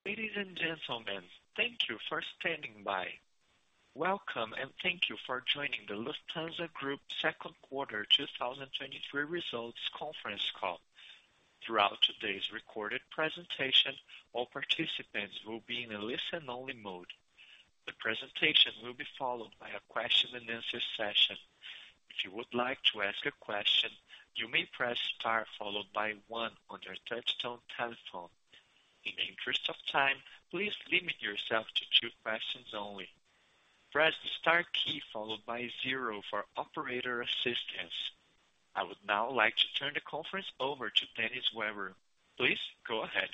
Ladies and gentlemen, thank you for standing by. Welcome, and thank you for joining the Lufthansa Group second quarter 2023 results conference call. Throughout today's recorded presentation, all participants will be in a listen-only mode. The presentation will be followed by a question-and-answer session. If you would like to ask a question, you may press star followed by one on your touchtone telephone. In the interest of time, please limit yourself to 2 questions only. Press the star key followed by 0 for operator assistance. I would now like to turn the conference over to Dennis Weber. Please go ahead.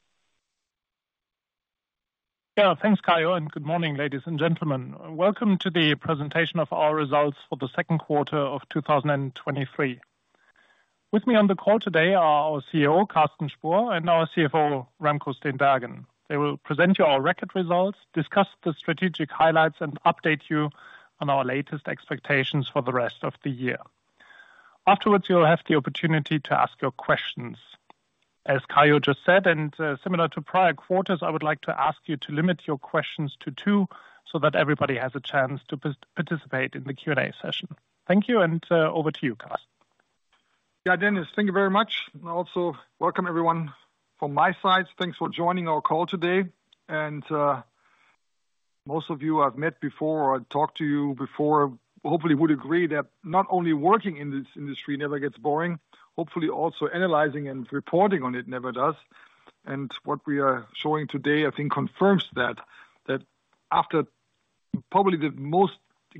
Yeah, thanks, Kaio, and good morning, ladies and gentlemen. Welcome to the presentation of our results for the second quarter of 2023. With me on the call today are our CEO, Carsten Spohr, and our CFO, Remco Steenbergen. They will present you our record results, discuss the strategic highlights, and update you on our latest expectations for the rest of the year. Afterwards, you'll have the opportunity to ask your questions. As Kaio just said, and similar to prior quarters, I would like to ask you to limit your questions to 2, so that everybody has a chance to participate in the Q&A session. Thank you, and over to you, Carsten. Yeah, Dennis, thank you very much. Also, welcome everyone from my side. Thanks for joining our call today. Most of you I've met before or talked to you before, hopefully would agree that not only working in this industry never gets boring, hopefully also analyzing and reporting on it never does. What we are showing today, I think, confirms that after probably the most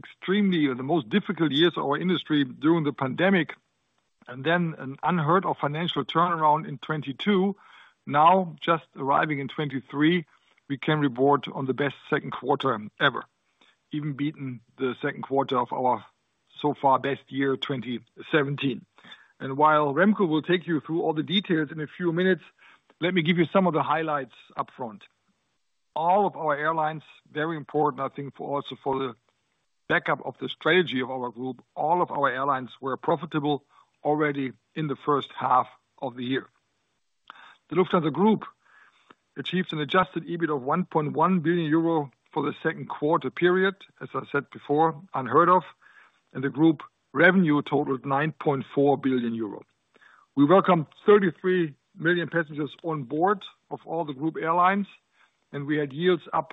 difficult years of our industry during the pandemic, and then an unheard of financial turnaround in 2022, now just arriving in 2023, we can report on the best second quarter ever, even beaten the second quarter of our so far best year, 2017. While Remco will take you through all the details in a few minutes, let me give you some of the highlights up front. All of our airlines, very important, I think, for the backup of the strategy of our group, all of our airlines were profitable already in the first half of the year. The Lufthansa Group achieved an adjusted EBIT of 1.1 billion euro for the second quarter period, as I said before, unheard of, and the group revenue totaled 9.4 billion euro. We welcomed 33 million passengers on board of all the group airlines, and we had yields up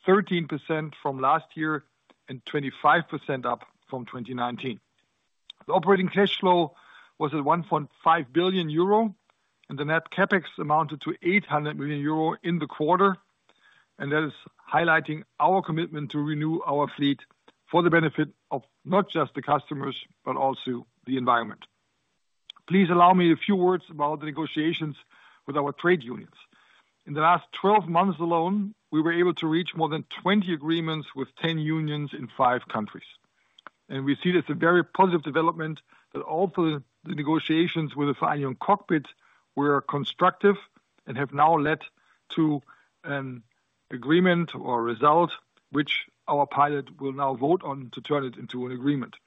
13% from last year and 25% up from 2019. The operating cash flow was at 1.5 billion euro, and the net CapEx amounted to 800 million euro in the quarter, and that is highlighting our commitment to renew our fleet for the benefit of not just the customers, but also the environment. Please allow me a few words about the negotiations with our trade unions. In the last 12 months alone, we were able to reach more than 20 agreements with 10 unions in 5 countries. We see this a very positive development, that also the negotiations with the Vereinigung Cockpit were constructive and have now led to an agreement or result, which our pilot will now vote on to turn it into an agreement.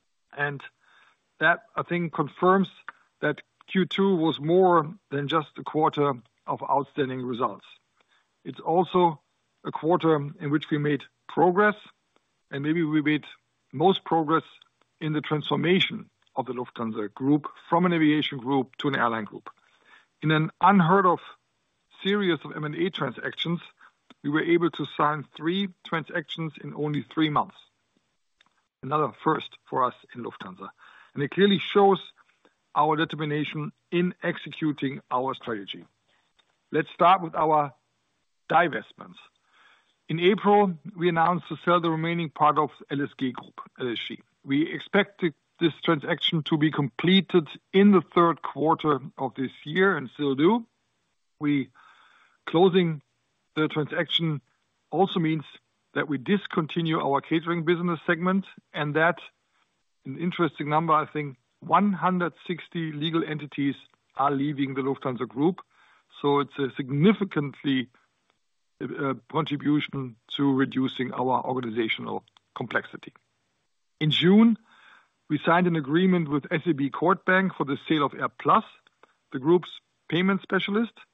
That, I think, confirms that Q2 was more than just a quarter of outstanding results. It's also a quarter in which we made progress, and maybe we made most progress in the transformation of the Lufthansa Group from an aviation group to an airline group. In an unheard of series of M&A transactions, we were able to sign 3 transactions in only 3 months. Another first for us in Lufthansa, and it clearly shows our determination in executing our strategy. Let's start with our divestments. In April, we announced to sell the remaining part of LSG Group, LSG. We expected this transaction to be completed in the third quarter of this year, and still do. Closing the transaction also means that we discontinue our catering business segment, and that, an interesting number, I think, 160 legal entities are leaving the Lufthansa Group. It's a significantly contribution to reducing our organizational complexity. In June, we signed an agreement with SEB Kort Bank for the sale of AirPlus, the group's payment specialist.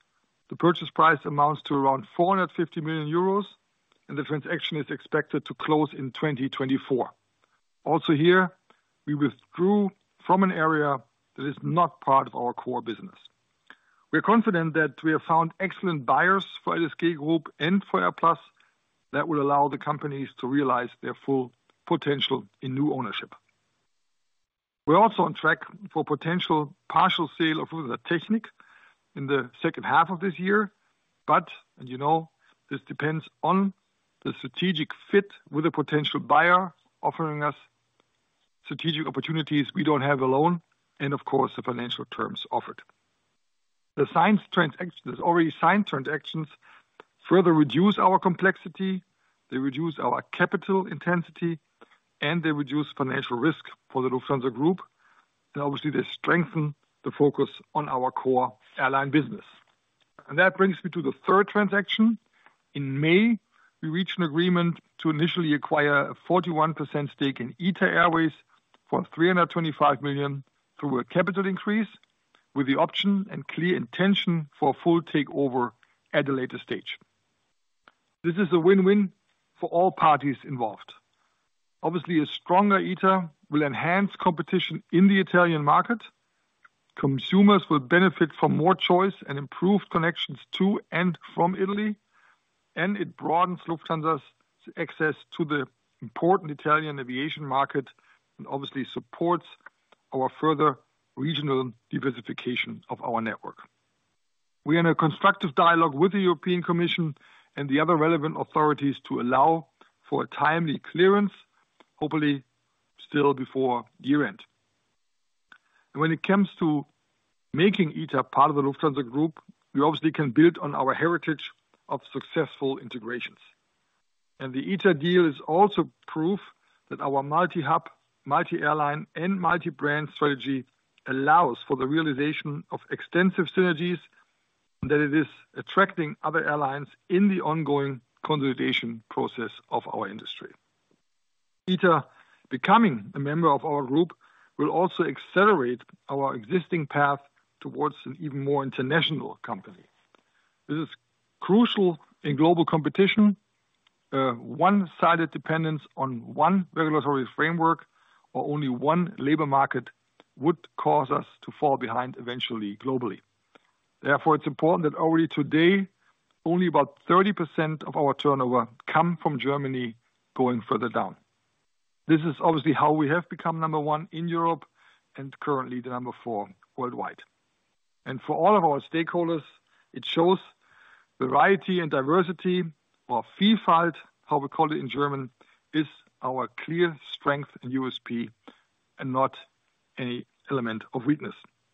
The purchase price amounts to around 450 million euros, and the transaction is expected to close in 2024. Also here, we withdrew from an area that is not part of our core business. We are confident that we have found excellent buyers for LSG Group and for AirPlus that will allow the companies to realize their full potential in new ownership. We're also on track for potential partial sale of Lufthansa Technik in the second half of this year. But, and you know, this depends on the strategic fit with a potential buyer offering us strategic opportunities we don't have alone, and of course, the financial terms offered. The already signed transactions further reduce our complexity, they reduce our capital intensity, and they reduce financial risk for the Lufthansa Group. And obviously, they strengthen the focus on our core airline business. And that brings me to the third transaction. In May, we reached an agreement to initially acquire a 41% stake in ITA Airways for 325 million through a capital increase, with the option and clear intention for full takeover at a later stage. This is a win-win for all parties involved. Obviously, a stronger ITA will enhance competition in the Italian market. Consumers will benefit from more choice and improved connections to and from Italy, and it broadens Lufthansa's access to the important Italian aviation market and obviously supports our further regional diversification of our network. We are in a constructive dialogue with the European Commission and the other relevant authorities to allow for a timely clearance, hopefully still before year-end. And when it comes to making ITA part of the Lufthansa Group, we obviously can build on our heritage of successful integrations. And the ITA deal is also proof that our multi-hub, multi-airline, and multi-brand strategy allows for the realization of extensive synergies, and that it is attracting other airlines in the ongoing consolidation process of our industry. ITA becoming a member of our group will also accelerate our existing path towards an even more international company. This is crucial in global competition. One-sided dependence on one regulatory framework or only one labor market would cause us to fall behind eventually globally. Therefore, it's important that already today, only about 30% of our turnover come from Germany going further down. This is obviously how we have become number one in Europe and currently the number 4 worldwide. And for all of our stakeholders, it shows variety and diversity, or Vielfalt, how we call it in German, is our clear strength and USP and not any element of weakness.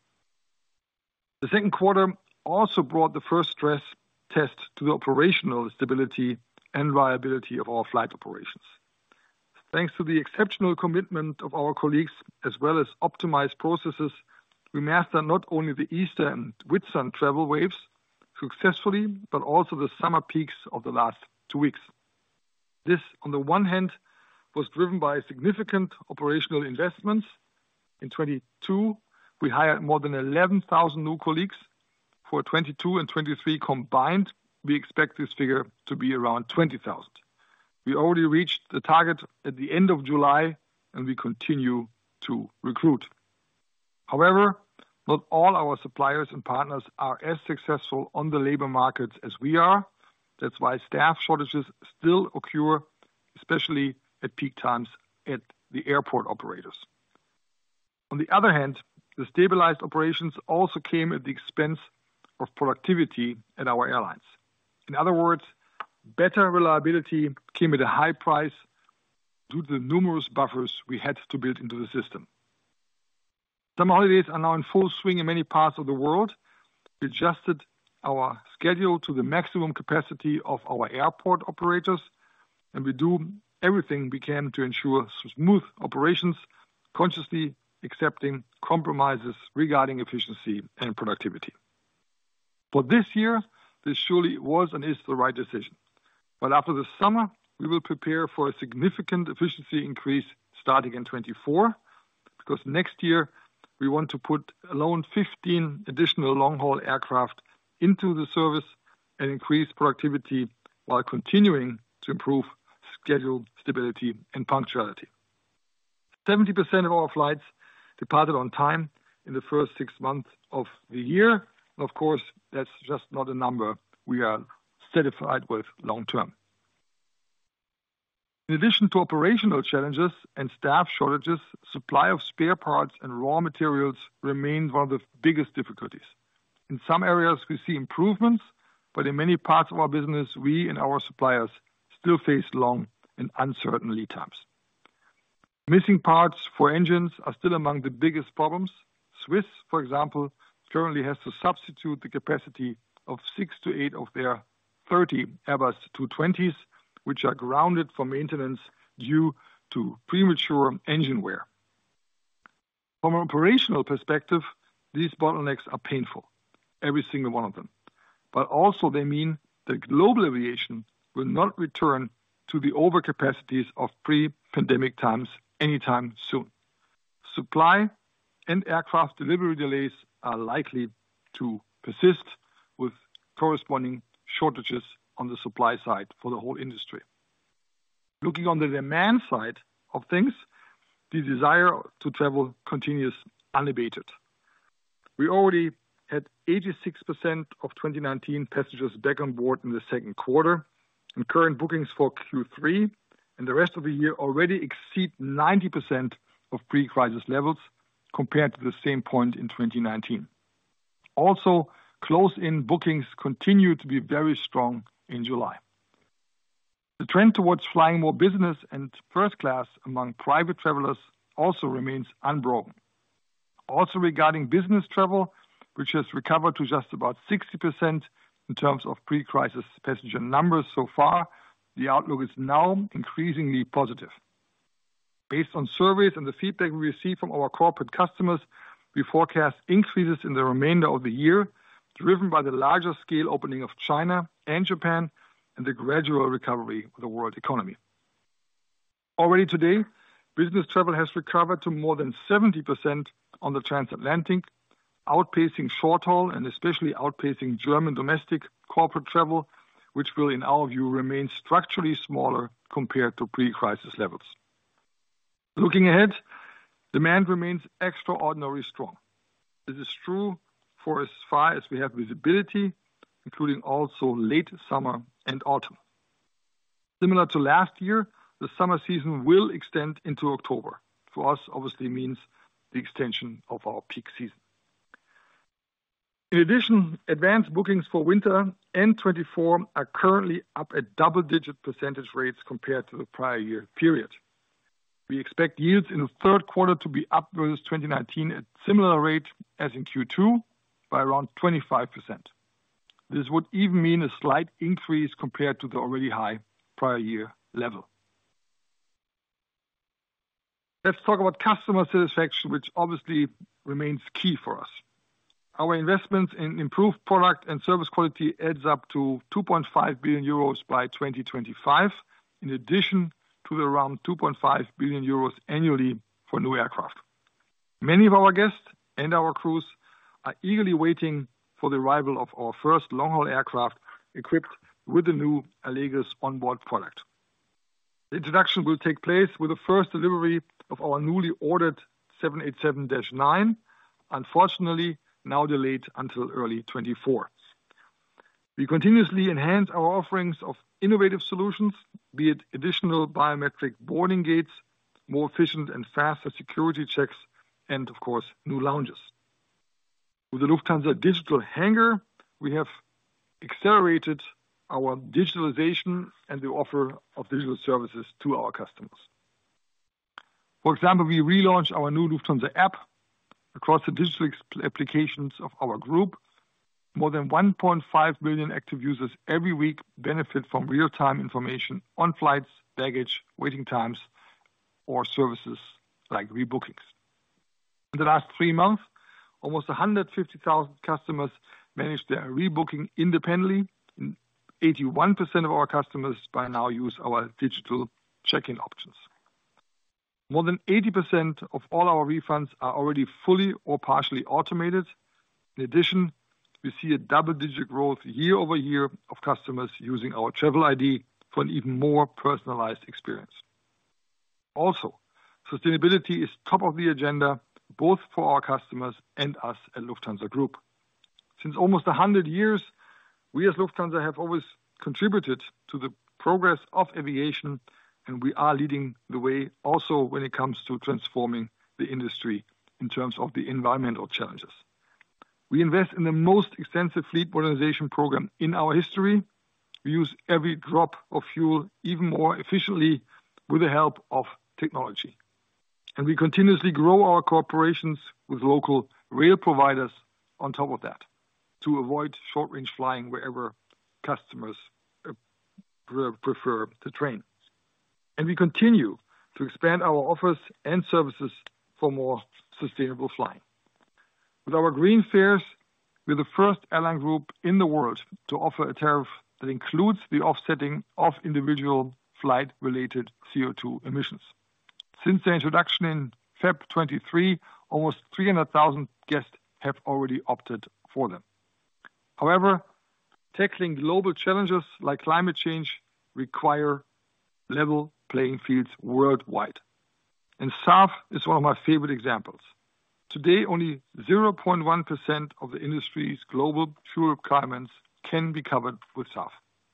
The second quarter also brought the first stress test to the operational stability and reliability of our flight operations. Thanks to the exceptional commitment of our colleagues, as well as optimized processes, we mastered not only the Easter and Whitsun travel waves successfully, but also the summer peaks of the last 2 weeks. This, on the one hand, was driven by significant operational investments. In 2022, we hired more than 11,000 new colleagues. For 2022 and 2023 combined, we expect this figure to be around 20,000. We already reached the target at the end of July, and we continue to recruit. However, not all our suppliers and partners are as successful on the labor markets as we are. That's why staff shortages still occur, especially at peak times at the airport operators. On the other hand, the stabilized operations also came at the expense of productivity at our airlines. In other words, better reliability came at a high price due to the numerous buffers we had to build into the system. Summer holidays are now in full swing in many parts of the world. We adjusted our schedule to the maximum capacity of our airport operators, and we do everything we can to ensure smooth operations, consciously accepting compromises regarding efficiency and productivity. For this year, this surely was and is the right decision. But after the summer, we will prepare for a significant efficiency increase starting in 2024, because next year we want to put alone 15 additional long-haul aircraft into the service and increase productivity while continuing to improve schedule stability and punctuality. 70% of our flights departed on time in the first 6 months of the year. Of course, that's just not a number we are satisfied with long term. In addition to operational challenges and staff shortages, supply of spare parts and raw materials remains one of the biggest difficulties. In some areas, we see improvements, but in many parts of our business, we and our suppliers still face long and uncertain lead times. Missing parts for engines are still among the biggest problems. Swiss, for example, currently has to substitute the capacity of 6 to 8 of their 30 Airbus 220s, which are grounded for maintenance due to premature engine wear. From an operational perspective, these bottlenecks are painful, every single one of them. But also they mean that global aviation will not return to the overcapacities of pre-pandemic times anytime soon. Supply and aircraft delivery delays are likely to persist with corresponding shortages on the supply side for the whole industry. Looking on the demand side of things, the desire to travel continues unabated. We already had 86% of 2019 passengers back on board in the second quarter, and current bookings for Q3 and the rest of the year already exceed 90% of pre-crisis levels compared to the same point in 2019. Also, close-in bookings continue to be very strong in July. The trend towards flying more business and first class among private travelers also remains unbroken. Also regarding business travel, which has recovered to just about 60% in terms of pre-crisis passenger numbers so far, the outlook is now increasingly positive. Based on surveys and the feedback we receive from our corporate customers, we forecast increases in the remainder of the year, driven by the larger scale opening of China and Japan and the gradual recovery of the world economy. Already today, business travel has recovered to more than 70% on the transatlantic, outpacing short haul and especially outpacing German domestic corporate travel, which will, in our view, remain structurally smaller compared to pre-crisis levels. Looking ahead, demand remains extraordinarily strong. This is true for as far as we have visibility, including also late summer and autumn. Similar to last year, the summer season will extend into October. For us, obviously means the extension of our peak season. In addition, advanced bookings for winter and 24 are currently up at double-digit percentage rates compared to the prior year period. We expect yields in the third quarter to be up versus 2019 at similar rate as in Q2 by around 25%. This would even mean a slight increase compared to the already high prior year level. Let's talk about customer satisfaction, which obviously remains key for us. Our investments in improved product and service quality adds up to 2.5 billion euros by 2025, in addition to the around 2.5 billion euros annually for new aircraft. Many of our guests and our crews are eagerly waiting for the arrival of our first long-haul aircraft equipped with the new Allegris onboard product. The introduction will take place with the first delivery of our newly ordered 787-9, unfortunately now delayed until early 24. We continuously enhance our offerings of innovative solutions, be it additional biometric boarding gates, more efficient and faster security checks, and of course, new lounges. With the Lufthansa Digital Hangar, we have accelerated our digitalization and the offer of digital services to our customers. For example, we relaunched our new Lufthansa app across the digital applications of our group. More than 1.5 million active users every week benefit from real-time information on flights, baggage, waiting times, or services like rebookings. In the last 3 months, almost 150,000 customers managed their rebooking independently. 81% of our customers by now use our digital check-in options. More than 80% of all our refunds are already fully or partially automated. In addition, we see a double-digit growth year-over-year of customers using our Travel ID for an even more personalized experience. Also, sustainability is top of the agenda, both for our customers and us at Lufthansa Group. Since almost 100 years, we as Lufthansa have always contributed to the progress of aviation, and we are leading the way also when it comes to transforming the industry in terms of the environmental challenges. We invest in the most extensive fleet modernization program in our history. We use every drop of fuel even more efficiently with the help of technology. And we continuously grow our cooperations with local rail providers on top of that to avoid short-range flying wherever customers prefer the train. And we continue to expand our offers and services for more sustainable flying. With our green fares, we're the first airline group in the world to offer a tariff that includes the offsetting of individual flight-related CO2 emissions. Since their introduction in February 23, almost 300,000 guests have already opted for them. However, tackling global challenges like climate change require level playing fields worldwide. And SAF is one of my favorite examples. Today, only 0.1% of the industry's global fuel requirements can be covered with SAF.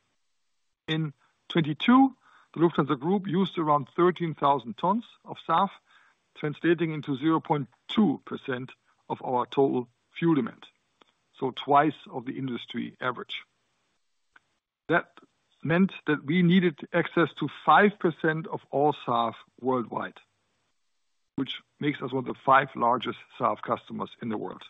In 22, the Lufthansa Group used around 13,000 tons of SAF, translating into 0.2% of our total fuel demand, so twice of the industry average. That meant that we needed access to 5% of all SAF worldwide, which makes us one of the 5 largest SAF customers in the world.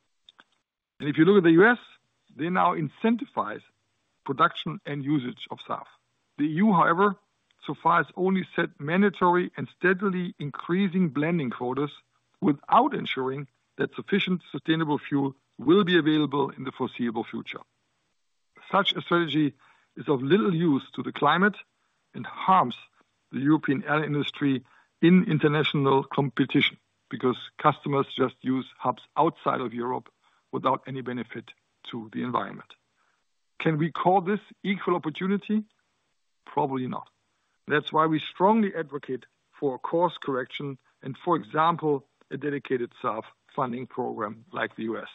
And if you look at the US, they now incentivize production and usage of SAF. The EU, however, so far has only set mandatory and steadily increasing blending quotas without ensuring that sufficient sustainable fuel will be available in the foreseeable future. Such a strategy is of little use to the climate and harms the European air industry in international competition because customers just use hubs outside of Europe without any benefit to the environment. Can we call this equal opportunity? Probably not. That's why we strongly advocate for a course correction and, for example, a dedicated SAF funding program like the US.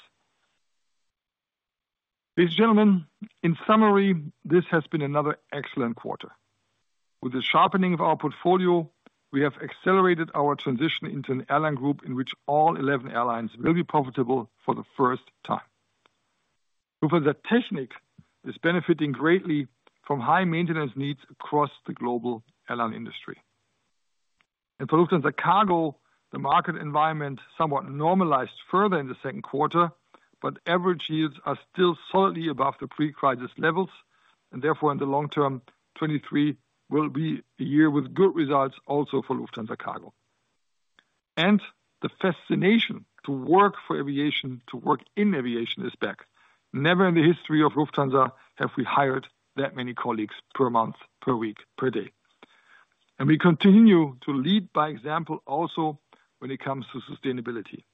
Ladies and gentlemen, in summary, this has been another excellent quarter. With the sharpening of our portfolio, we have accelerated our transition into an airline group in which all 11 airlines will be profitable for the first time. Lufthansa Technik is benefiting greatly from high maintenance needs across the global airline industry. And for Lufthansa Cargo, the market environment somewhat normalized further in the second quarter, but average yields are still solidly above the pre-crisis levels, and therefore in the long term, 23 will be a year with good results also for Lufthansa Cargo. And the fascination to work for aviation, to work in aviation is back. Never in the history of Lufthansa have we hired that many colleagues per month, per week, per day. And we continue to lead by example also when it comes to sustainability.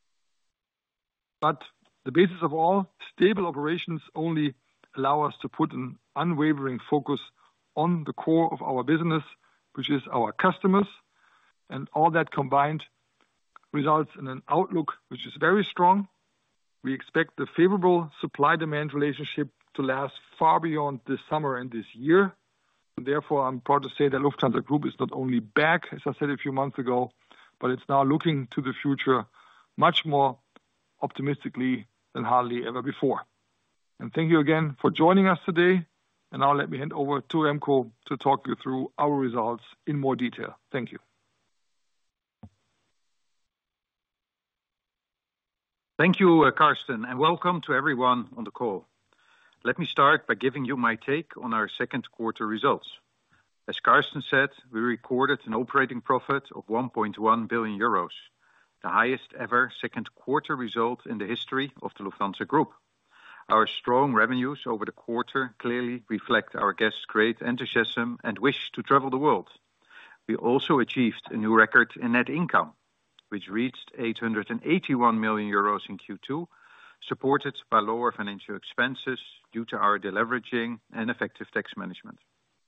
But the basis of all stable operations only allow us to put an unwavering focus on the core of our business, which is our customers, and all that combined results in an outlook which is very strong. We expect the favorable supply-demand relationship to last far beyond this summer and this year. And therefore, I'm proud to say that Lufthansa Group is not only back, as I said a few months ago, but it's now looking to the future much more optimistically than hardly ever before. And thank you again for joining us today. And now let me hand over to Remco to talk you through our results in more detail. Thank you. Thank you, Carsten, and welcome to everyone on the call. Let me start by giving you my take on our second quarter results. As Carsten said, we recorded an operating profit of 1.1 billion euros, the highest ever second quarter result in the history of the Lufthansa Group. Our strong revenues over the quarter clearly reflect our guests' great enthusiasm and wish to travel the world. We also achieved a new record in net income, which reached 881 million euros in Q2, supported by lower financial expenses due to our deleveraging and effective tax management.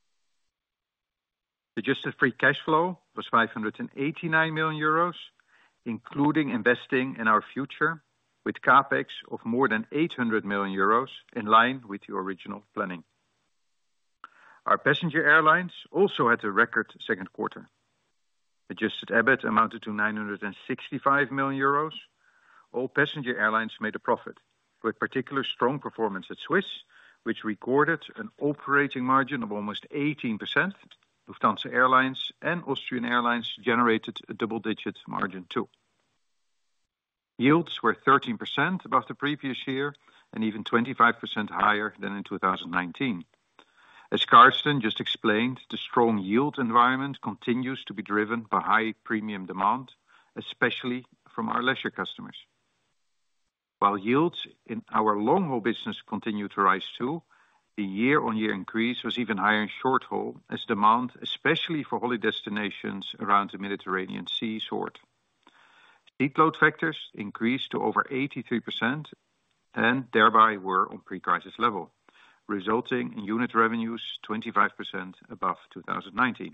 Adjusted free cash flow was 589 million euros, including investing in our future, with CapEx of more than 800 million euros, in line with the original planning. Our passenger airlines also had a record second quarter. Adjusted EBIT amounted to 965 million euros. All passenger airlines made a profit, with particular strong performance at Swiss, which recorded an operating margin of almost 18%. Lufthansa Airlines and Austrian Airlines generated a double-digit margin, too. Yields were 13% above the previous year and even 25% higher than in 2019. As Carsten just explained, the strong yield environment continues to be driven by high premium demand, especially from our leisure customers. While yields in our long-haul business continue to rise too, the year-on-year increase was even higher in short-haul, as demand, especially for holiday destinations around the Mediterranean Sea, soared. Seat load factors increased to over 83% and thereby were on pre-crisis level, resulting in unit revenues 25% above 2019.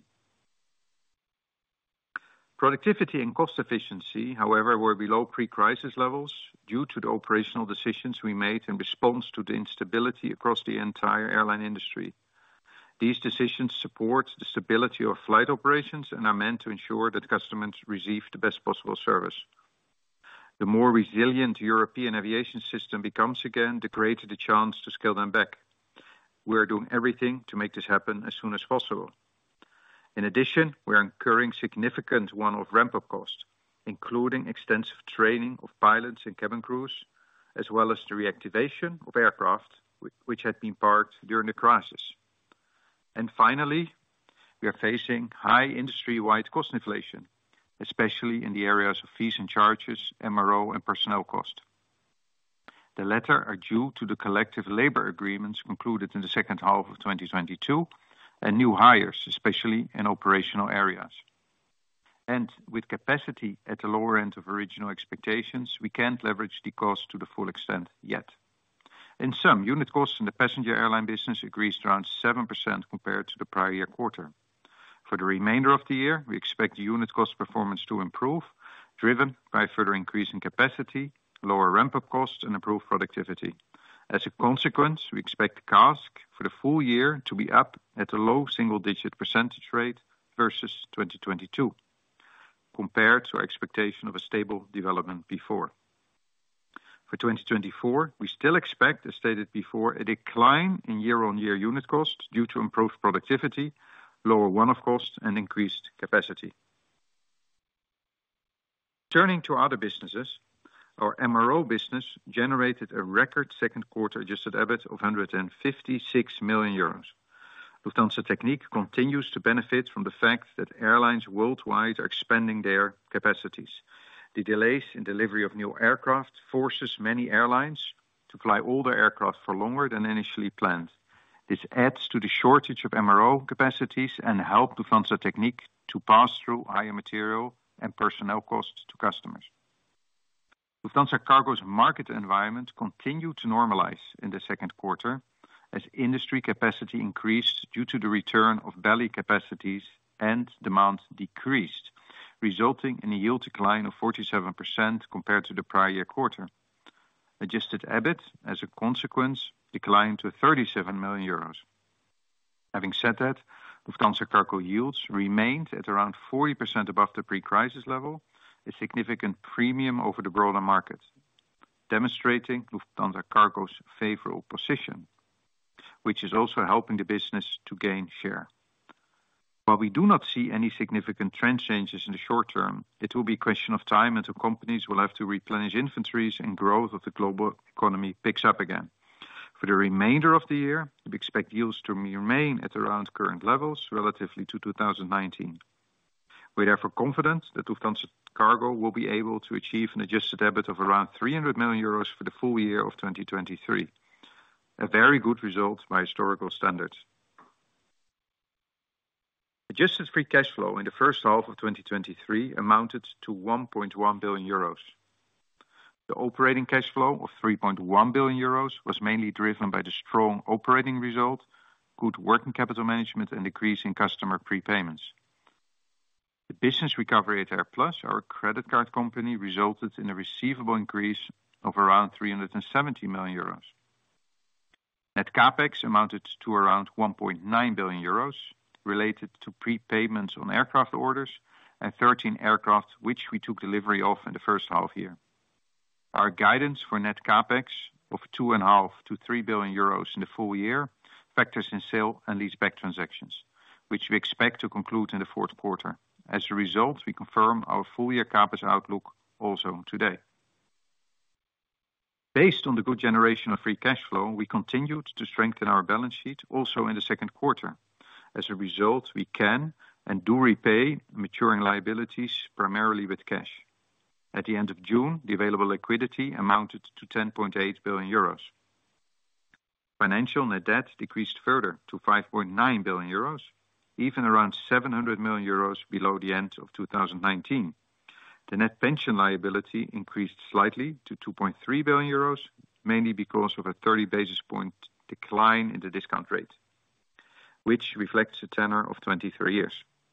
Productivity and cost efficiency, however, were below pre-crisis levels due to the operational decisions we made in response to the instability across the entire airline industry. These decisions support the stability of flight operations and are meant to ensure that customers receive the best possible service. The more resilient European aviation system becomes again, the greater the chance to scale them back. We are doing everything to make this happen as soon as possible. In addition, we are incurring significant one-off ramp-up costs, including extensive training of pilots and cabin crews, as well as the reactivation of aircraft which had been parked during the crisis. And finally, we are facing high industry-wide cost inflation, especially in the areas of fees and charges, MRO, and personnel cost. The latter are due to the collective labor agreements concluded in the second half of 2022 and new hires, especially in operational areas. And with capacity at the lower end of original expectations, we can't leverage the cost to the full extent yet. In sum, unit costs in the passenger airline business increased around 7% compared to the prior year quarter. For the remainder of the year, we expect the unit cost performance to improve, driven by further increase in capacity, lower ramp-up costs, and improved productivity. As a consequence, we expect CASK for the full year to be up at a low single-digit percentage rate versus 2022, compared to our expectation of a stable development before. For 2024, we still expect, as stated before, a decline in year-on-year unit cost due to improved productivity, lower one-off costs, and increased capacity. Turning to other businesses, our MRO business generated a record second quarter adjusted EBIT of 156 million euros. Lufthansa Technik continues to benefit from the fact that airlines worldwide are expanding their capacities. The delays in delivery of new aircraft forces many airlines to fly older aircraft for longer than initially planned. This adds to the shortage of MRO capacities and help Lufthansa Technik to pass through higher material and personnel costs to customers. Lufthansa Cargo's market environment continued to normalize in the second quarter as industry capacity increased due to the return of belly capacities and demand decreased, resulting in a yield decline of 47% compared to the prior year quarter. Adjusted EBIT, as a consequence, declined to 37 million euros. Having said that, Lufthansa Cargo yields remained at around 40% above the pre-crisis level, a significant premium over the broader market, demonstrating Lufthansa Cargo's favorable position, which is also helping the business to gain share. While we do not see any significant trend changes in the short term, it will be a question of time until companies will have to replenish inventories and growth of the global economy picks up again. For the remainder of the year, we expect yields to remain at around current levels relatively to 2019. We're therefore confident that Lufthansa Cargo will be able to achieve an adjusted EBIT of around 300 million euros for the full year of 2023. A very good result by historical standards. Adjusted free cash flow in the first half of 2023 amounted to 1.1 billion euros. The operating cash flow of 3.1 billion euros was mainly driven by the strong operating result, good working capital management, and decrease in customer prepayments. The business recovery at AirPlus, our credit card company, resulted in a receivable increase of around 370 million euros. Net CapEx amounted to around 1.9 billion euros, related to prepayments on aircraft orders and 13 aircraft, which we took delivery of in the first half year. Our guidance for net CapEx of 2.5 to 3 billion euros in the full year factors in sale and leaseback transactions, which we expect to conclude in the fourth quarter. As a result, we confirm our full year CapEx outlook also today. Based on the good generation of free cash flow, we continued to strengthen our balance sheet also in the second quarter. As a result, we can and do repay maturing liabilities primarily with cash. At the end of June, the available liquidity amounted to 10.8 billion euros. Financial net debt decreased further to 5.9 billion euros, even around 700 million euros below the end of 2019. The net pension liability increased slightly to 2.3 billion euros, mainly because of a 30 basis point decline in the discount rate, which reflects a tenor of 23 years.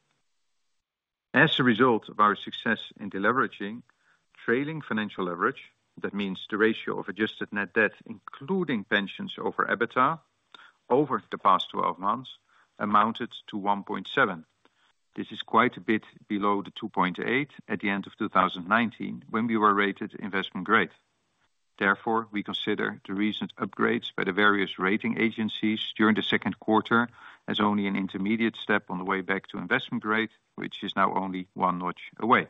As a result of our success in deleveraging, trailing financial leverage, that means the ratio of adjusted net debt, including pensions over EBITDA, over the past 12 months, amounted to 1.7. This is quite a bit below the 2.8 at the end of 2019, when we were rated investment grade. Therefore, we consider the recent upgrades by the various rating agencies during the second quarter as only an intermediate step on the way back to investment grade, which is now only one notch away.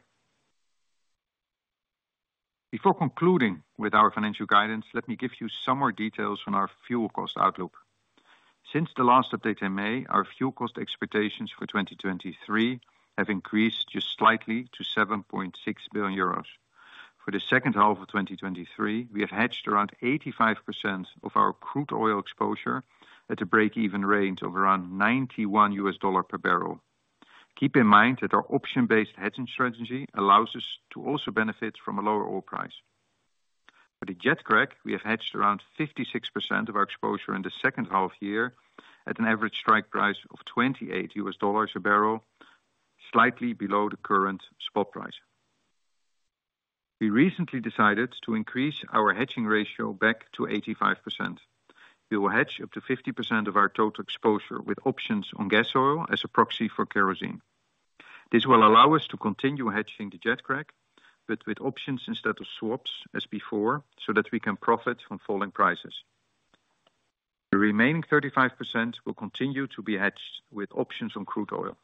Before concluding with our financial guidance, let me give you some more details on our fuel cost outlook. Since the last update in May, our fuel cost expectations for 2023 have increased just slightly to 7.6 billion euros. For the second half of 2023, we have hedged around 85% of our crude oil exposure at a break-even range of around $91 per barrel. Keep in mind that our option-based hedging strategy allows us to also benefit from a lower oil price. For the jet crack, we have hedged around 56% of our exposure in the second half year at an average strike price of $28 a barrel, slightly below the current spot price. We recently decided to increase our hedging ratio back to 85%. We will hedge up to 50% of our total exposure with options on gas oil as a proxy for kerosene. This will allow us to continue hedging the jet crack, but with options instead of swaps as before, so that we can profit from falling prices. The remaining 35% will continue to be hedged with options on crude oil.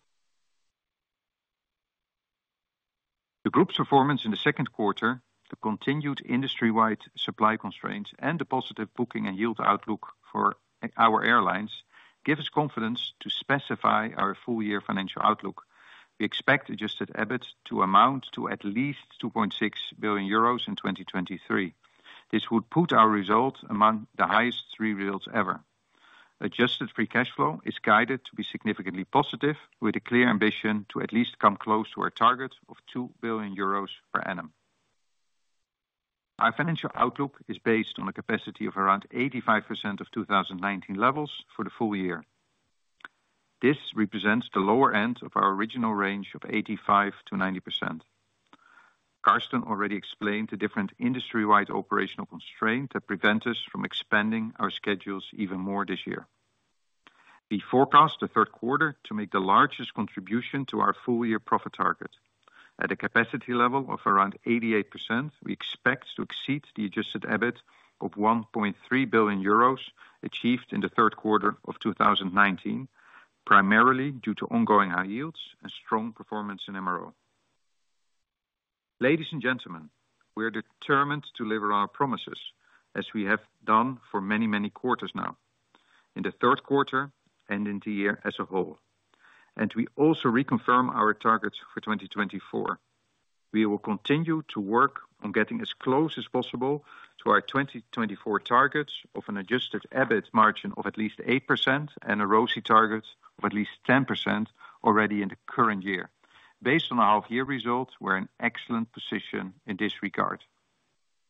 The group's performance in the second quarter, the continued industry-wide supply constraints, and the positive booking and yield outlook for our airlines give us confidence to specify our full year financial outlook. We expect adjusted EBIT to amount to at least 2.6 billion euros in 2023. This would put our result among the highest three results ever. Adjusted free cash flow is guided to be significantly positive, with a clear ambition to at least come close to our target of 2 billion euros per annum. Our financial outlook is based on a capacity of around 85% of 2019 levels for the full year. This represents the lower end of our original range of 85 to 90%. Carsten already explained the different industry-wide operational constraints that prevent us from expanding our schedules even more this year. We forecast the third quarter to make the largest contribution to our full year profit target. At a capacity level of around 88%, we expect to exceed the adjusted EBIT of 1.3 billion euros achieved in the third quarter of 2019, primarily due to ongoing high yields and strong performance in MRO. Ladies and gentlemen, we are determined to deliver our promises, as we have done for many, many quarters now, in the third quarter and in the year as a whole. And we also reconfirm our targets for 2024. We will continue to work on getting as close as possible to our 2024 targets of an adjusted EBIT margin of at least 8% and a ROCE target of at least 10% already in the current year. Based on our half-year results, we're in excellent position in this regard.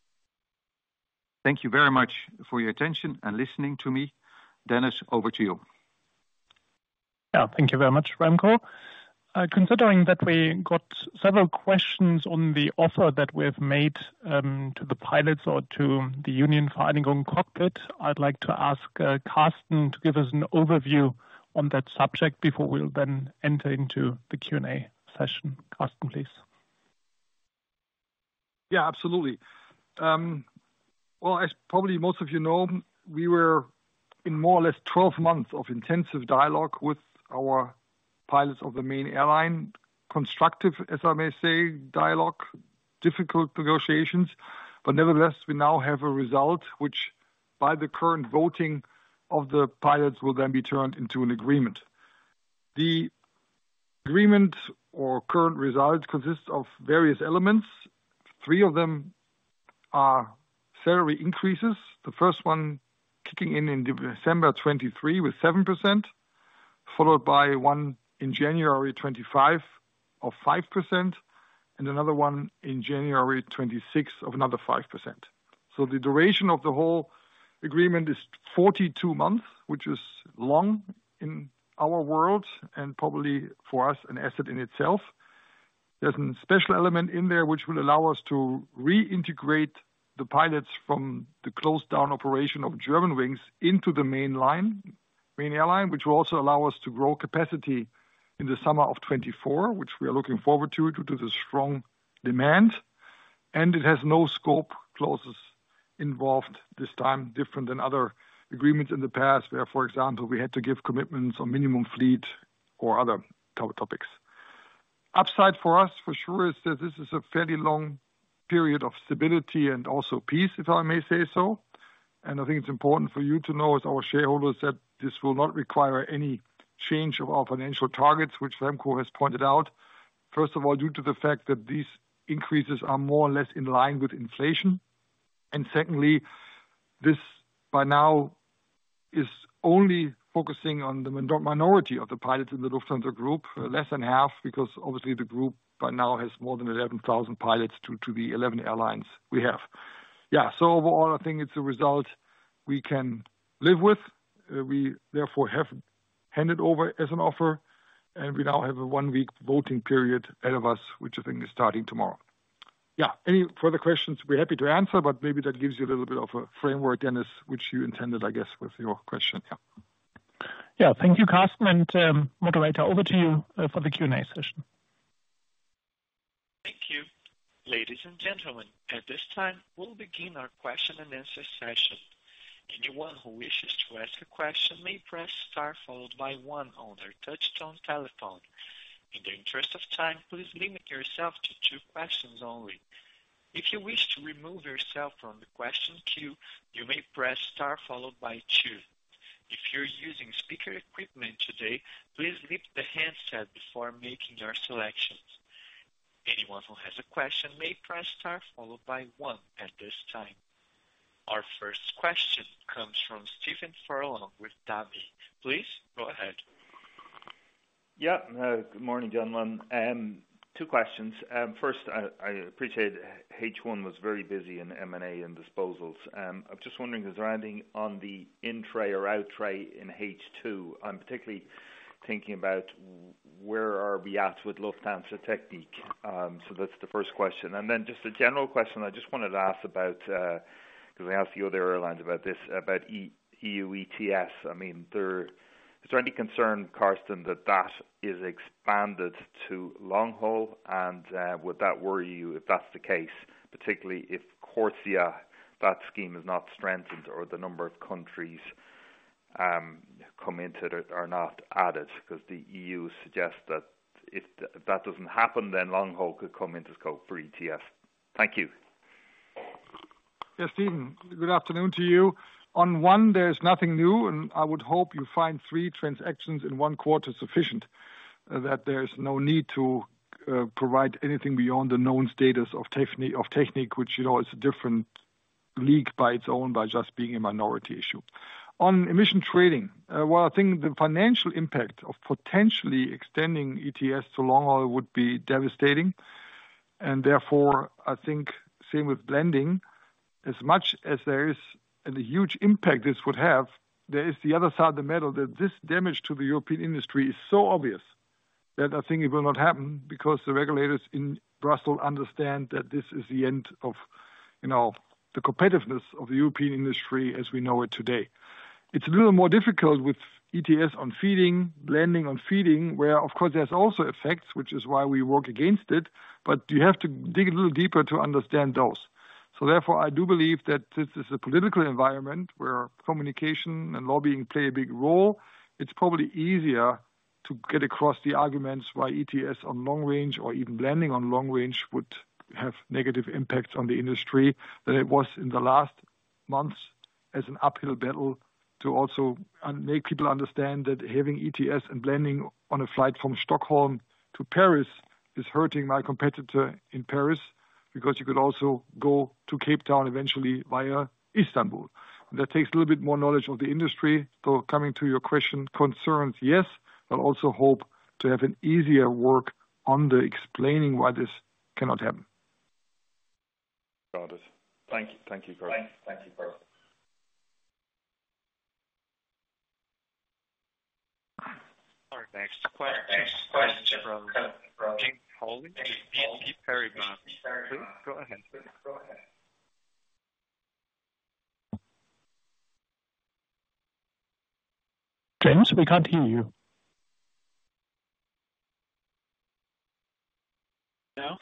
Thank you very much for your attention and listening to me. Dennis, over to you. Yeah, thank you very much, Remco. Considering that we got several questions on the offer that we have made to the pilots or to the Union Vereinigung Cockpit, I'd like to ask Carsten to give us an overview on that subject before we'll then enter into the Q&A session. Carsten, please. Yeah, absolutely. Well, as probably most of you know, we were in more or less 12 months of intensive dialogue with our pilots of the main airline. Constructive, as I may say, dialogue, difficult negotiations, but nevertheless, we now have a result which, by the current voting of the pilots, will then be turned into an agreement. The agreement or current result consists of various elements. 3 of them are salary increases. The first one kicking in December 23 with 7%, followed by one in January 25 of 5%, and another one in January 26 of another 5%. So the duration of the whole agreement is 42 months, which is long in our world and probably for us an asset in itself. There's a special element in there which will allow us to reintegrate the pilots from the closed down operation of Germanwings into the main airline, which will also allow us to grow capacity in the summer of 2024, which we are looking forward to due to the strong demand. And it has no scope clauses involved this time, different than other agreements in the past, where, for example, we had to give commitments on minimum fleet or other topics. Upside for us, for sure, is that this is a fairly long period of stability and also peace, if I may say so. And I think it's important for you to know, as our shareholders, that this will not require any change of our financial targets, which Remco has pointed out. First of all, due to the fact that these increases are more or less in line with inflation. And secondly, this by now is only focusing on the minority of the pilots in the Lufthansa Group, less than half, because obviously the group by now has more than 11,000 pilots to the 11 airlines we have. Yeah, so overall, I think it's a result we can live with. We therefore have handed over as an offer, and we now have a 1-week voting period ahead of us, which I think is starting tomorrow. Yeah, any further questions, we're happy to answer, but maybe that gives you a little bit of a framework, Dennis, which you intended, I guess, with your question. Yeah. Yeah, thank you, Carsten, and moderator, over to you for the Q&A session. Thank you. Ladies and gentlemen, at this time, we'll begin our question and answer session. Anyone who wishes to ask a question may press star followed by 1 on their touchtone telephone. In the interest of time, please limit yourself to 2 questions only. If you wish to remove yourself from the question queue, you may press star followed by 2. If you're using speaker equipment today, please lift the handset before making your selections. Anyone who has a question may press star followed by 1 at this time. Our first question comes from Stephen Furlong with Davy. Please go ahead. Yeah, good morning, gentlemen. 2 questions. First, I appreciate H1 was very busy in M&A and disposals. I'm just wondering, is there anything on the in-tray or out-tray in H2? I'm particularly thinking about where are we at with Lufthansa Technik. So that's the first question. And then just a general question I just wanted to ask about, because I asked the other airlines about this, about EU ETS. I mean, is there any concern, Carsten, that is expanded to long haul, and would that worry you if that's the case, particularly if CORSIA, that scheme is not strengthened or the number of countries come into it are not added? Because the EU suggests that if that doesn't happen, then long haul could come into scope for ETS. Thank you. Yes, Stephen, good afternoon to you. On one, there's nothing new, and I would hope you find 3 transactions in 1 quarter sufficient, that there's no need to provide anything beyond the known status of Technik, which, you know, is a different league by its own, by just being a minority issue. On emission trading, well, I think the financial impact of potentially extending ETS to long haul would be devastating. And therefore, I think same with blending. as much as there is a huge impact this would have, there is the other side of the medal, that this damage to the European industry is so obvious that I think it will not happen, because the regulators in Brussels understand that this is the end of, the competitiveness of the European industry as we know it today. It's a little more difficult with ETS on feeding, blending on feeding, where of course there's also effects, which is why we work against it, but you have to dig a little deeper to understand those. So therefore, I do believe that this is a political environment where communication and lobbying play a big role. It's probably easier to get across the arguments why ETS on long range or even blending on long range would have negative impacts on the industry than it was in the last months as an uphill battle to also make people understand that having ETS and blending on a flight from Stockholm to Paris is hurting my competitor in Paris, because you could also go to Cape Town eventually via Istanbul. And that takes a little bit more knowledge of the industry. So coming to your question, concerns, yes, but also hope to have an easier work on the explaining why this cannot happen. Got it. Thank you, Carsten. Our next question comes from James Hollins, BNP Paribas. Please go ahead. James, we can't hear you. No?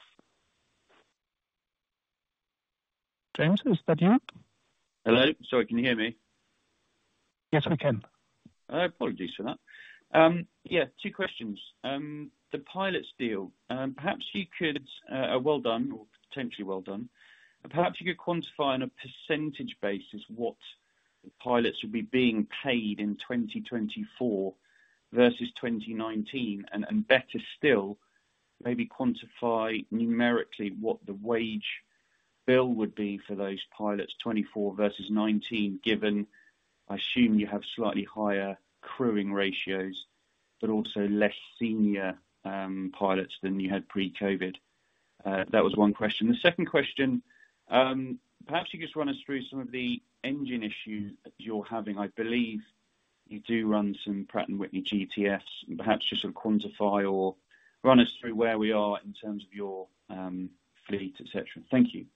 James, is that you? Hello? Sorry, can you hear me? Yes, we can. Apologies for that. Yeah, two questions. The pilots deal, perhaps you could, well done, or potentially well done, perhaps you could quantify on a percentage basis what the pilots would be being paid in 2024 versus 2019, and better still, maybe quantify numerically what the wage bill would be for those pilots 24 versus 19, given I assume you have slightly higher crewing ratios, but also less senior pilots than you had pre-COVID. That was one question. The second question, perhaps you just run us through some of the engine issues that you're having. I believe you do run some Pratt & Whitney GTFs, and perhaps just sort of quantify or run us through where we are in terms of your fleet, etc. Thank you.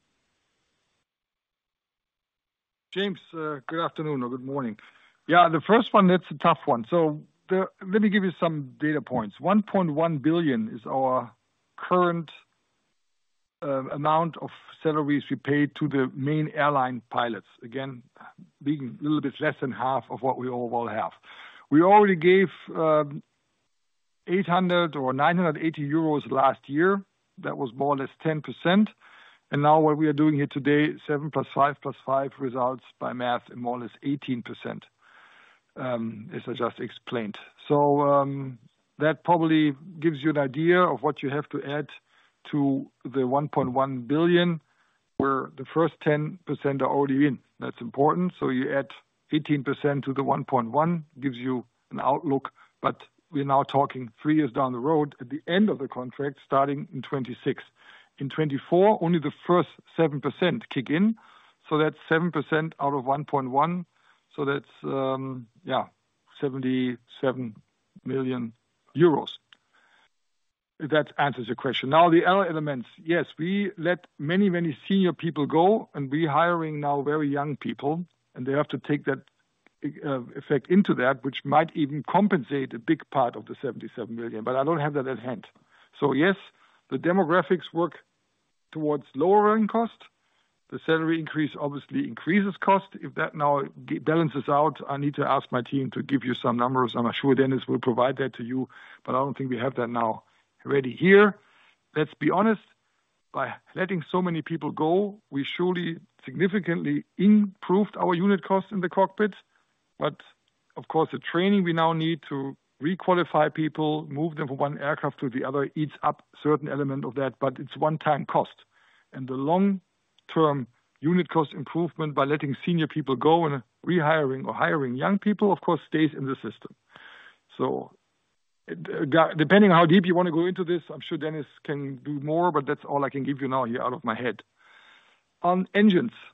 James, good afternoon or good morning. Yeah, the first one, that's a tough one. So let me give you some data points. 1.1 billion is our current amount of salaries we paid to the main airline pilots. Again, being a little bit less than half of what we overall have. We already gave 800 or 980 euros last year. That was more or less 10%. And now what we are doing here today, 7 plus 5 plus 5 results by math in more or less 18%, as I just explained. So that probably gives you an idea of what you have to add to the 1.1 billion, where the first 10% are already in. That's important. So you add 18% to the 1.1, gives you an outlook, but we're now talking 3 years down the road at the end of the contract, starting in 26. In 24, only the first 7% kick in. So that's 7% out of 1.1. So that's, 77 million euros. If that answers your question. Now, the other elements. Yes, we let many, many senior people go, and we're hiring now very young people, and they have to take that effect into that, which might even compensate a big part of the 77 million, but I don't have that at hand. So yes, the demographics work towards lowering cost. The salary increase obviously increases cost. If that now balances out, I need to ask my team to give you some numbers. I'm sure Dennis will provide that to you, but I don't think we have that now ready here. Let's be honest, by letting so many people go, we surely significantly improved our unit cost in the cockpit. But of course, the training we now need to requalify people, move them from one aircraft to the other, eats up certain element of that, but it's one-time cost. And the long-term unit cost improvement by letting senior people go and rehiring or hiring young people, of course, stays in the system. So depending on how deep you want to go into this, I'm sure Dennis can do more, but that's all I can give you now here out of my head. On engines,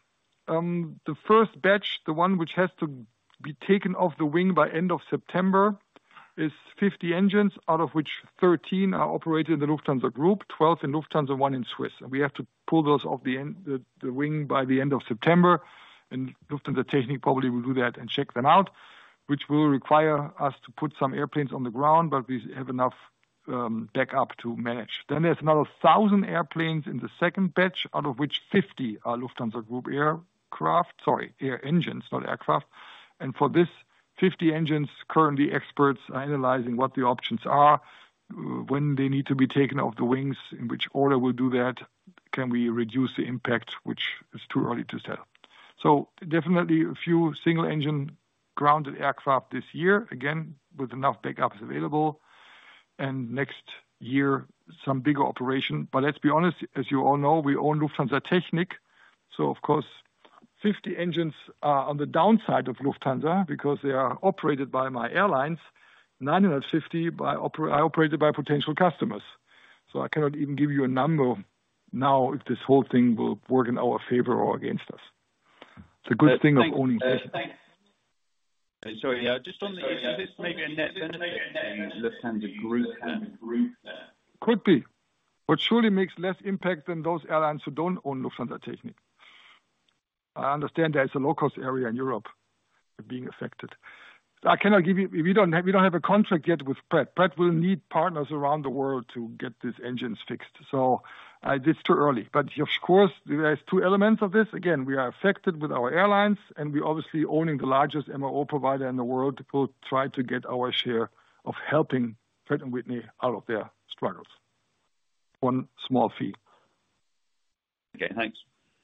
The first batch, the one which has to be taken off the wing by end of September, is 50 engines, out of which 13 are operated in the Lufthansa Group, 12 in Lufthansa, 1 in Swiss. And we have to pull those off the wing by the end of September, and Lufthansa Technik probably will do that and check them out, which will require us to put some airplanes on the ground, but we have enough backup to manage. Then there's another 1,000 airplanes in the second batch, out of which 50 are Lufthansa Group air engines, not aircraft. And for this 50 engines, currently experts are analyzing what the options are, when they need to be taken off the wings, in which order we'll do that, can we reduce the impact, which is too early to tell. So definitely a few single engine grounded aircraft this year, again, with enough backups available. And next year, some bigger operation. But let's be honest, as you all know, we own Lufthansa Technik. So of course, 50 engines are on the downside of Lufthansa because they are operated by my airlines. 950 are operated by potential customers. So I cannot even give you a number now if this whole thing will work in our favor or against us. It's a good thing of owning Technik. Sorry, just on the, is this maybe a net benefit to Lufthansa Group? Could be, but surely makes less impact than those airlines who don't own Lufthansa Technik. I understand there is a low-cost area in Europe being affected. I cannot give you. We don't have a contract yet with Pratt. Pratt will need partners around the world to get these engines fixed. So it's too early. But of course, there's two elements of this. Again, we are affected with our airlines, and we obviously owning the largest MRO provider in the world will try to get our share of helping Pratt & Whitney out of their struggles. One small fee. Okay, thanks.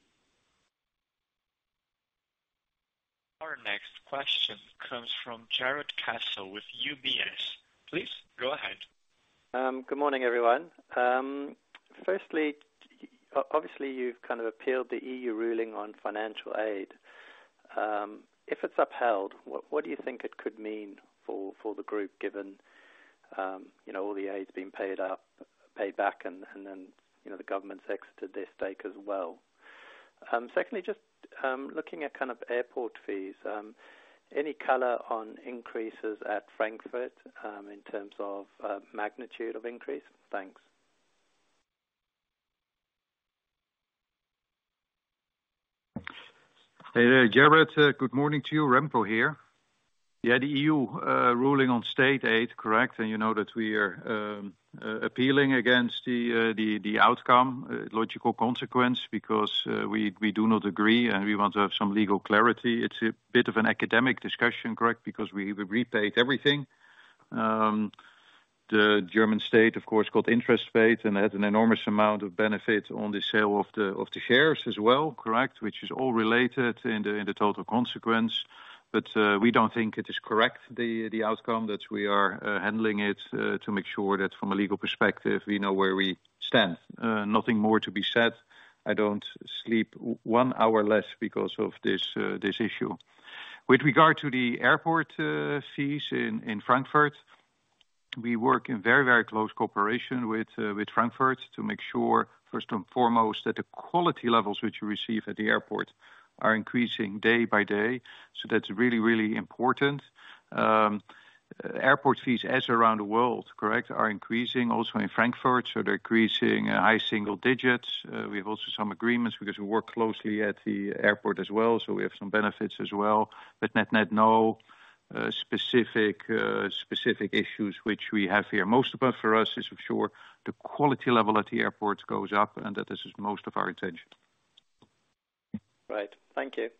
Our next question comes from Jarrod Castle with UBS. Please go ahead. Good morning, everyone. Firstly, obviously you've kind of appealed the EU ruling on financial aid. If it's upheld, what do you think it could mean for the group, given all the aid's been paid back, and then the government's exited their stake as well? Secondly, just looking at kind of airport fees, any color on increases at Frankfurt in terms of magnitude of increase? Thanks. Hey there, Jarrod. Good morning to you. Remco here. Yeah, the EU ruling on state aid, correct? And you know that we are appealing against the outcome, logical consequence, because we do not agree and we want to have some legal clarity. It's a bit of an academic discussion, correct? Because we repaid everything. The German state, of course, got interest paid and had an enormous amount of benefit on the sale of the shares as well, correct? Which is all related in the total consequence. But we don't think it is correct, the outcome, that we are handling it to make sure that from a legal perspective, we know where we stand. Nothing more to be said. I don't sleep 1 hour less because of this issue. With regard to the airport fees in Frankfurt, we work in very, very close cooperation with Frankfurt to make sure, first and foremost, that the quality levels which you receive at the airport are increasing day by day. So that's really, really important. Airport fees as around the world, correct, are increasing also in Frankfurt. So they're increasing high single digits. We have also some agreements because we work closely at the airport as well. So we have some benefits as well. But net, no specific issues which we have here. Most of it for us is for sure the quality level at the airport goes up, and that is most of our attention. Right. Thank you.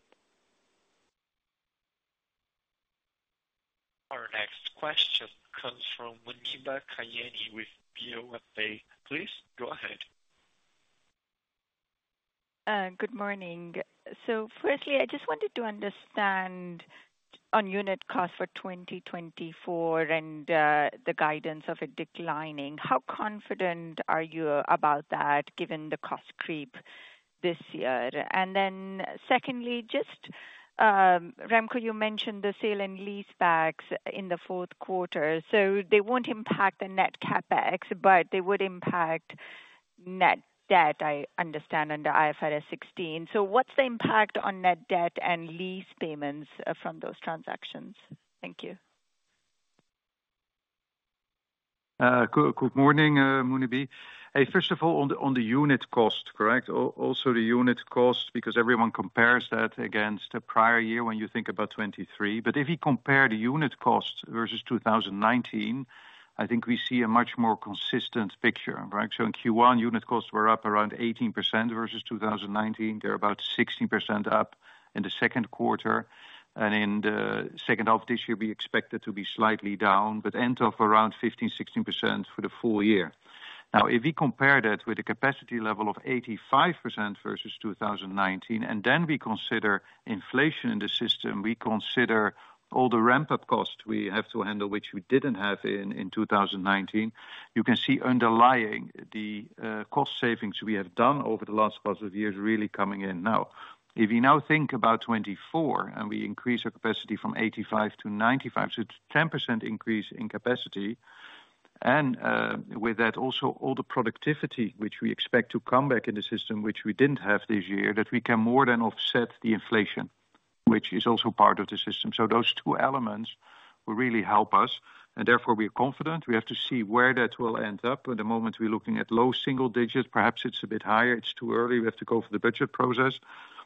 Our next question comes from Muneeba Kayani with BofA. Please go ahead. Good morning. So firstly, I just wanted to understand on unit cost for 2024 and the guidance of it declining. How confident are you about that, given the cost creep this year? And then secondly, just Remco, you mentioned the sale and leasebacks in the fourth quarter. So they won't impact the net CapEx, but they would impact net debt, I understand, under IFRS 16. So what's the impact on net debt and lease payments from those transactions? Thank you. Good morning, Muneeba. Hey, first of all, on the unit cost, correct? Also the unit cost, because everyone compares that against the prior year when you think about 2023. But if you compare the unit cost versus 2019, I think we see a much more consistent picture, right? So in Q1, unit costs were up around 18% versus 2019. They're about 16% up in the second quarter. And in the second half of this year, we expect it to be slightly down, but end of around 15-16% for the full year. Now, if we compare that with a capacity level of 85% versus 2019, and then we consider inflation in the system, we consider all the ramp-up costs we have to handle, which we didn't have in 2019, you can see underlying the cost savings we have done over the last couple of years really coming in. Now, if you now think about 24 and we increase our capacity from 85 to 95, so it's 10% increase in capacity, and with that also all the productivity which we expect to come back in the system, which we didn't have this year, that we can more than offset the inflation, which is also part of the system. So those two elements will really help us, and therefore we are confident. We have to see where that will end up. At the moment, we're looking at low single digits. Perhaps it's a bit higher. It's too early. We have to go for the budget process.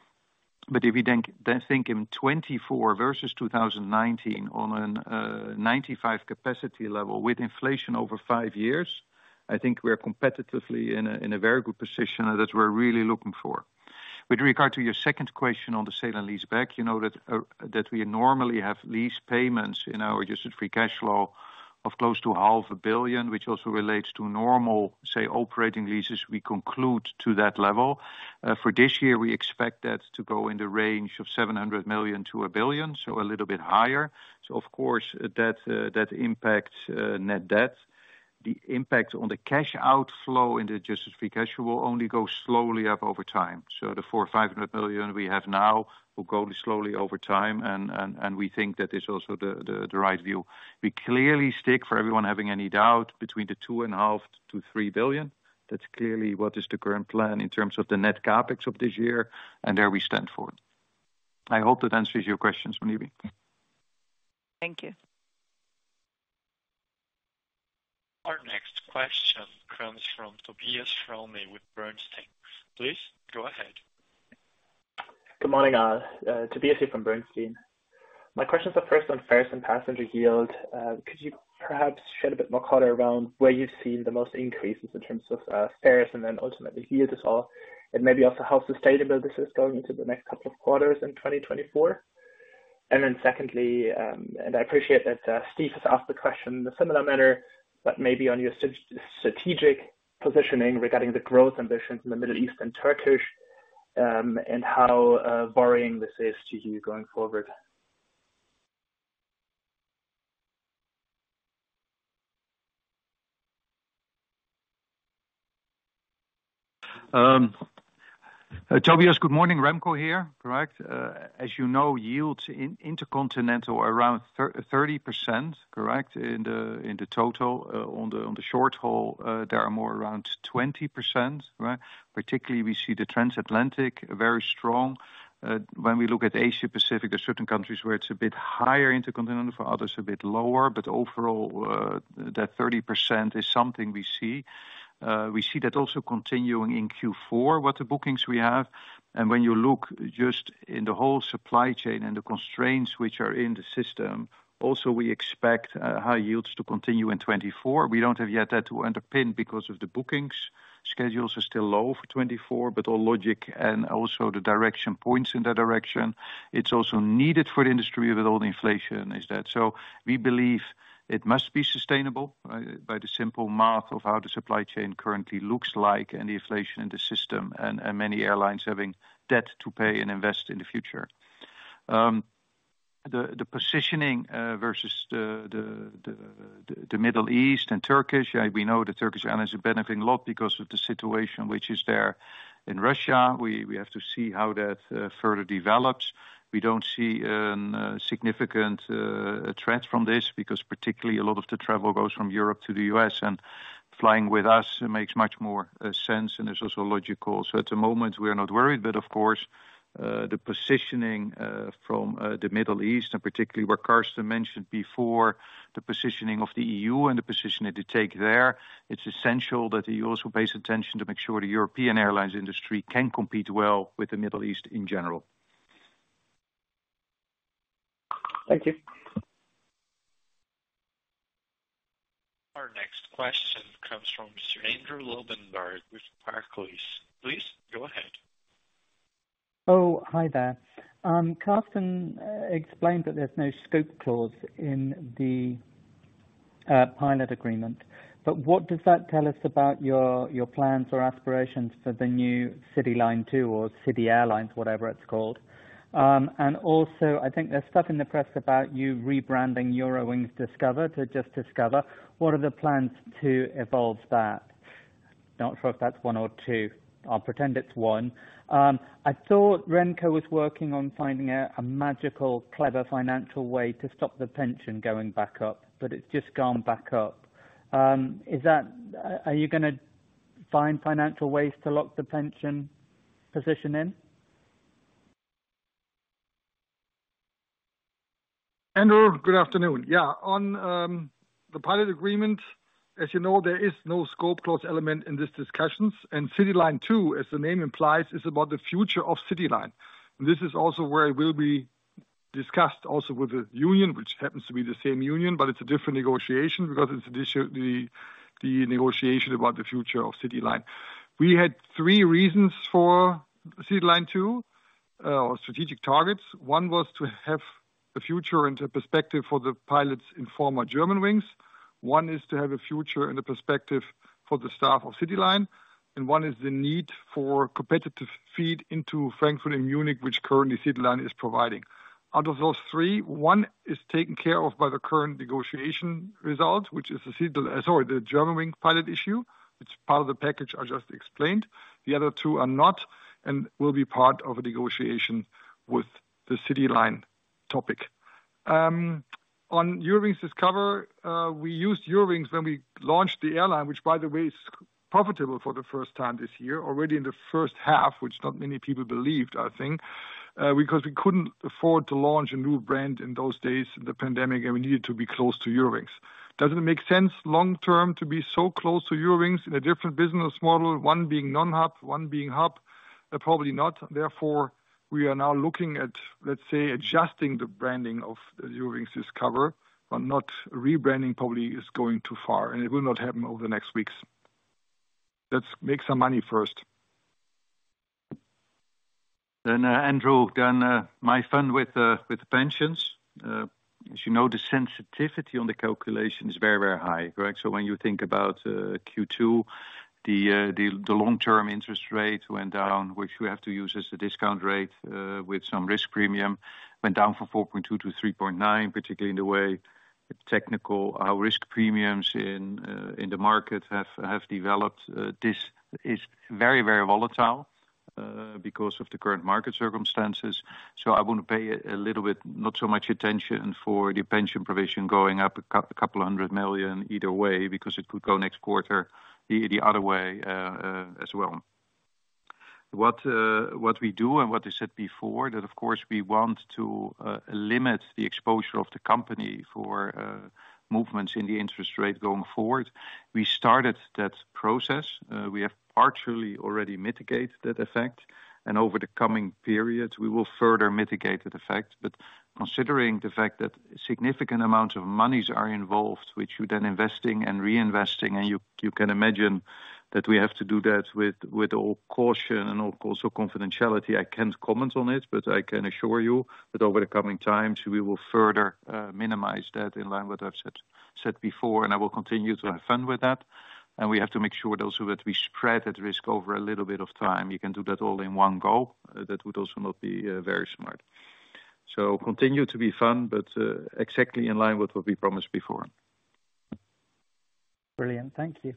But if we then think in 24 versus 2019 on a 95 capacity level with inflation over 5 years, I think we're competitively in a very good position, and that we're really looking for. With regard to your second question on the sale and lease back, you know that we normally have lease payments in our adjusted free cash flow of close to 500 million, which also relates to normal, say, operating leases we conclude to that level. For this year, we expect that to go in the range of 700 million to 1 billion, so a little bit higher. So of course, that impacts net debt. The impact on the cash outflow in the adjusted free cash flow will only go slowly up over time. So the 400-500 million we have now will go slowly over time, and we think that is also the right view. We clearly stick, for everyone having any doubt, between the 2.5 to 3 billion. That's clearly what is the current plan in terms of the net CapEx of this year, and there we stand for it. I hope that answers your questions, Muneeba. Thank you. Our next question comes from Tobias Fromme with Bernstein. Please go ahead. Good morning, Tobias here from Bernstein. My questions are first on fares and passenger yield. Could you perhaps shed a bit more color around where you've seen the most increases in terms of fares and then ultimately yield as well, and maybe also how sustainable this is going into the next couple of quarters in 2024? And then secondly, and I appreciate that Steve has asked the question in a similar manner, but maybe on your strategic positioning regarding the growth ambitions in the Middle East and Turkish, and how worrying this is to you going forward. Tobias, good morning. Remco here, correct? As you know, yields in intercontinental are around 30%, correct? In the total, on the short haul, there are more around 20%, right? Particularly, we see the transatlantic very strong. When we look at Asia Pacific, there are certain countries where it's a bit higher intercontinental, for others a bit lower, but overall, that 30% is something we see. We see that also continuing in Q4, what the bookings we have. And when you look just in the whole supply chain and the constraints which are in the system, also we expect high yields to continue in 2024. We don't have yet that to underpin because of the bookings. Schedules are still low for 2024, but all logic and also the direction points in that direction. It's also needed for the industry with all the inflation, is that. So we believe it must be sustainable, right, by the simple math of how the supply chain currently looks like and the inflation in the system, and many airlines having debt to pay and invest in the future. The positioning versus the Middle East and Turkish, we know the Turkish Airlines are benefiting a lot because of the situation which is there in Russia. We have to see how that further develops. We don't see a significant threat from this because particularly a lot of the travel goes from Europe to the US, and flying with us makes much more sense and is also logical. So at the moment, we are not worried, but of course, the positioning from the Middle East, and particularly what Carsten mentioned before, the positioning of the EU and the position that they take there, it's essential that the EU also pays attention to make sure the European airlines industry can compete well with the Middle East in general. Thank you. Our next question comes from Mr. Andrew Lobbenberg with Barclays. Please go ahead. Oh, hi there. Carsten explained that there's no scope clause in the pilot agreement, but what does that tell us about your plans or aspirations for the new CityLine 2 or City Airlines, whatever it's called? And also, I think there's stuff in the press about you rebranding Eurowings Discover to just Discover. What are the plans to evolve that? Not sure if that's one or two. I'll pretend it's one. I thought Remco was working on finding a magical, clever financial way to stop the pension going back up, but it's just gone back up. Are you going to find financial ways to lock the pension position in? Andrew, good afternoon. Yeah, on the pilot agreement, as you know, there is no scope clause element in these discussions, and CityLine 2, as the name implies, is about the future of CityLine. And this is also where it will be discussed also with the union, which happens to be the same union, but it's a different negotiation because it's the negotiation about the future of CityLine. We had three reasons for CityLine 2, or strategic targets. One was to have a future and a perspective for the pilots in former Germanwings. One is to have a future and a perspective for the staff of CityLine, and one is the need for competitive feed into Frankfurt and Munich, which currently CityLine is providing. Out of those three, one is taken care of by the current negotiation result, which is the Germanwing pilot issue. It's part of the package I just explained. The other two are not and will be part of a negotiation with the CityLine topic. On Eurowings Discover, we used Eurowings when we launched the airline, which, by the way, is profitable for the first time this year, already in the first half, which not many people believed, I think, because we couldn't afford to launch a new brand in those days in the pandemic, and we needed to be close to Eurowings. Doesn't it make sense long term to be so close to Eurowings in a different business model, one being non-hub, one being hub? Probably not. Therefore, we are now looking at, let's say, adjusting the branding of the Eurowings Discover, but not rebranding probably is going too far, and it will not happen over the next weeks. Let's make some money first. Then, Andrew, my fun with the pensions. As you know, the sensitivity on the calculation is very, very high, correct? So when you think about Q2, the long-term interest rate went down, which we have to use as a discount rate with some risk premium, went down from 4.2 to 3.9, particularly in the way technical how risk premiums in the market have developed. This is very, very volatile because of the current market circumstances. So I want to pay a little bit, not so much attention for the pension provision going up a couple of 100 million either way, because it could go next quarter the other way as well. What we do and what I said before, that of course we want to limit the exposure of the company for movements in the interest rate going forward. We started that process. We have partially already mitigated that effect, and over the coming period we will further mitigate that effect. But considering the fact that significant amounts of monies are involved, which you then investing and reinvesting, and you can imagine that we have to do that with all caution and also confidentiality. I can't comment on it, but I can assure you that over the coming times we will further minimize that in line with what I've said before, and I will continue to have fun with that. And we have to make sure also that we spread that risk over a little bit of time. You can do that all in one go. That would also not be very smart. So continue to be fun, but exactly in line with what we promised before. Brilliant. Thank you.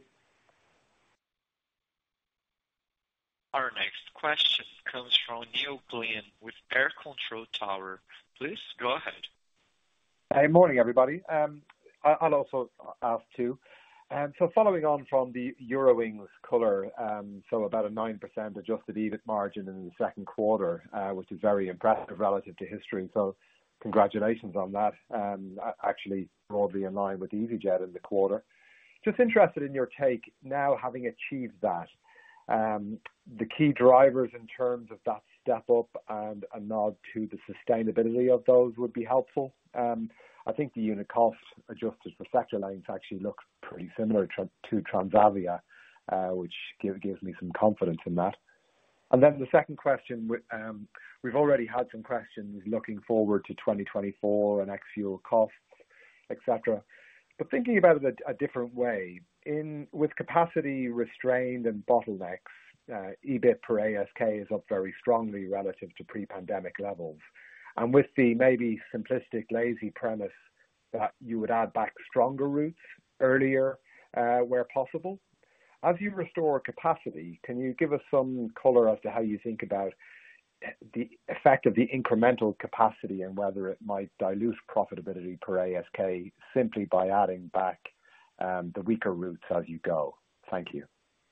Our next question comes from Neil Glynn with Air Control Tower. Please go ahead. Hey, morning, everybody. I'll also ask two. Following on from the Eurowings color, so about a 9% adjusted EBIT margin in the second quarter, which is very impressive relative to history. Congratulations on that. Actually broadly in line with easyJet in the quarter. Just interested in your take now, having achieved that, the key drivers in terms of that step up and a nod to the sustainability of those would be helpful. I think the unit cost adjusted for sector length actually looks pretty similar to Transavia, which gives me some confidence in that. The second question, we've already had some questions looking forward to 2024 and ex-fuel costs, et cetera. Thinking about it a different way, with capacity restrained and bottlenecks, EBIT per ASK is up very strongly relative to pre-pandemic levels. And with the maybe simplistic, lazy premise that you would add back stronger routes earlier, where possible. As you restore capacity, can you give us some color as to how you think about the effect of the incremental capacity and whether it might dilute profitability per ASK simply by adding back the weaker routes as you go? Thank you.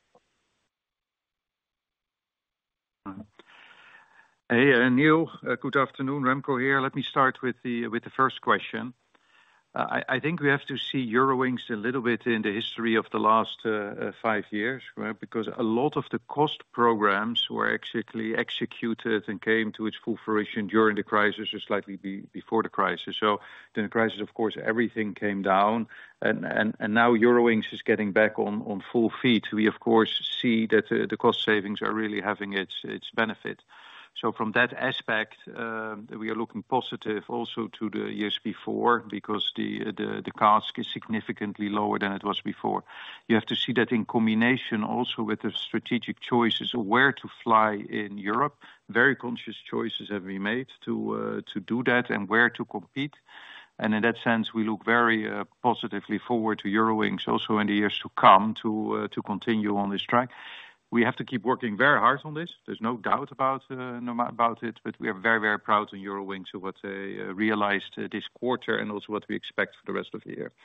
Hey, Neil. Good afternoon. Remco here. Let me start with the first question. I think we have to see Eurowings a little bit in the history of the last 5 years, right? Because a lot of the cost programs were actually executed and came to its full fruition during the crisis or slightly before the crisis. During the crisis, of course, everything came down, and now Eurowings is getting back on full feet. We of course see that the cost savings are really having its benefit. From that aspect, we are looking positive also to the years before, because the CASK is significantly lower than it was before. You have to see that in combination also with the strategic choices of where to fly in Europe. Very conscious choices have been made to do that and where to compete. And in that sense, we look very positively forward to Eurowings also in the years to come to continue on this track. We have to keep working very hard on this. There's no doubt about it, but we are very, very proud of Eurowings of what they realized this quarter and also what we expect for the rest of the year.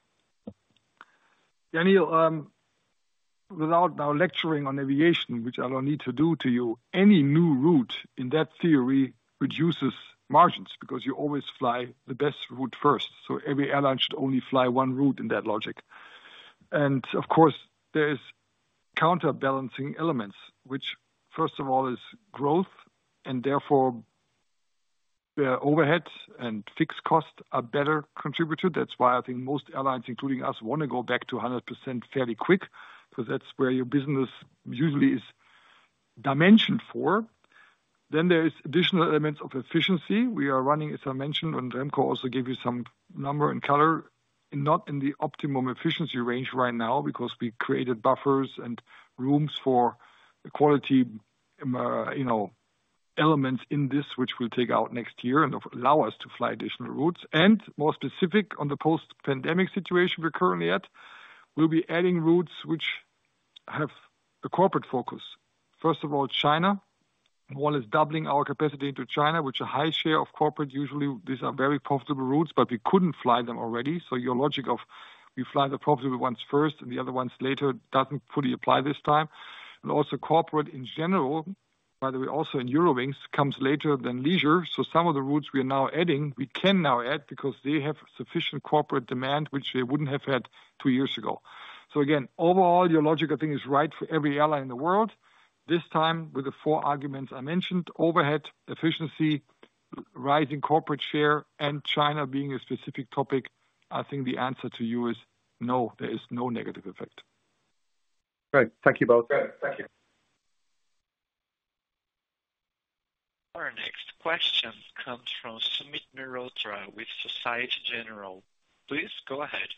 Yeah, Neil, without now lecturing on aviation, which I don't need to do to you, any new route in that theory reduces margins because you always fly the best route first. So every airline should only fly one route in that logic. And of course, there is counterbalancing elements, which first of all is growth, and therefore the overhead and fixed costs are better contributed. That's why I think most airlines, including us, want to go back to 100% fairly quick, because that's where your business usually is dimensioned for. Then there is additional elements of efficiency. We are running, as I mentioned, and Remco also gave you some number and color, not in the optimum efficiency range right now, because we created buffers and rooms for the quality, elements in this, which we'll take out next year and allow us to fly additional routes. And more specific on the post-pandemic situation we're currently at, we'll be adding routes which have a corporate focus. First of all, China. One is doubling our capacity into China, which a high share of corporate. Usually these are very profitable routes, but we couldn't fly them already. So your logic of we fly the profitable ones first and the other ones later doesn't fully apply this time. And also corporate in general, by the way, also in Eurowings, comes later than leisure. So some of the routes we are now adding, we can now add because they have sufficient corporate demand, which they wouldn't have had 2 years ago. So again, overall, your logic, I think, is right for every airline in the world. This time, with the 4 arguments I mentioned, overhead, efficiency, rising corporate share, and China being a specific topic, I think the answer to you is no, there is no negative effect. Great. Thank you both. Great. Thank you. Our next question comes from Sumit Mehrotra with Societe Generale. Please go ahead.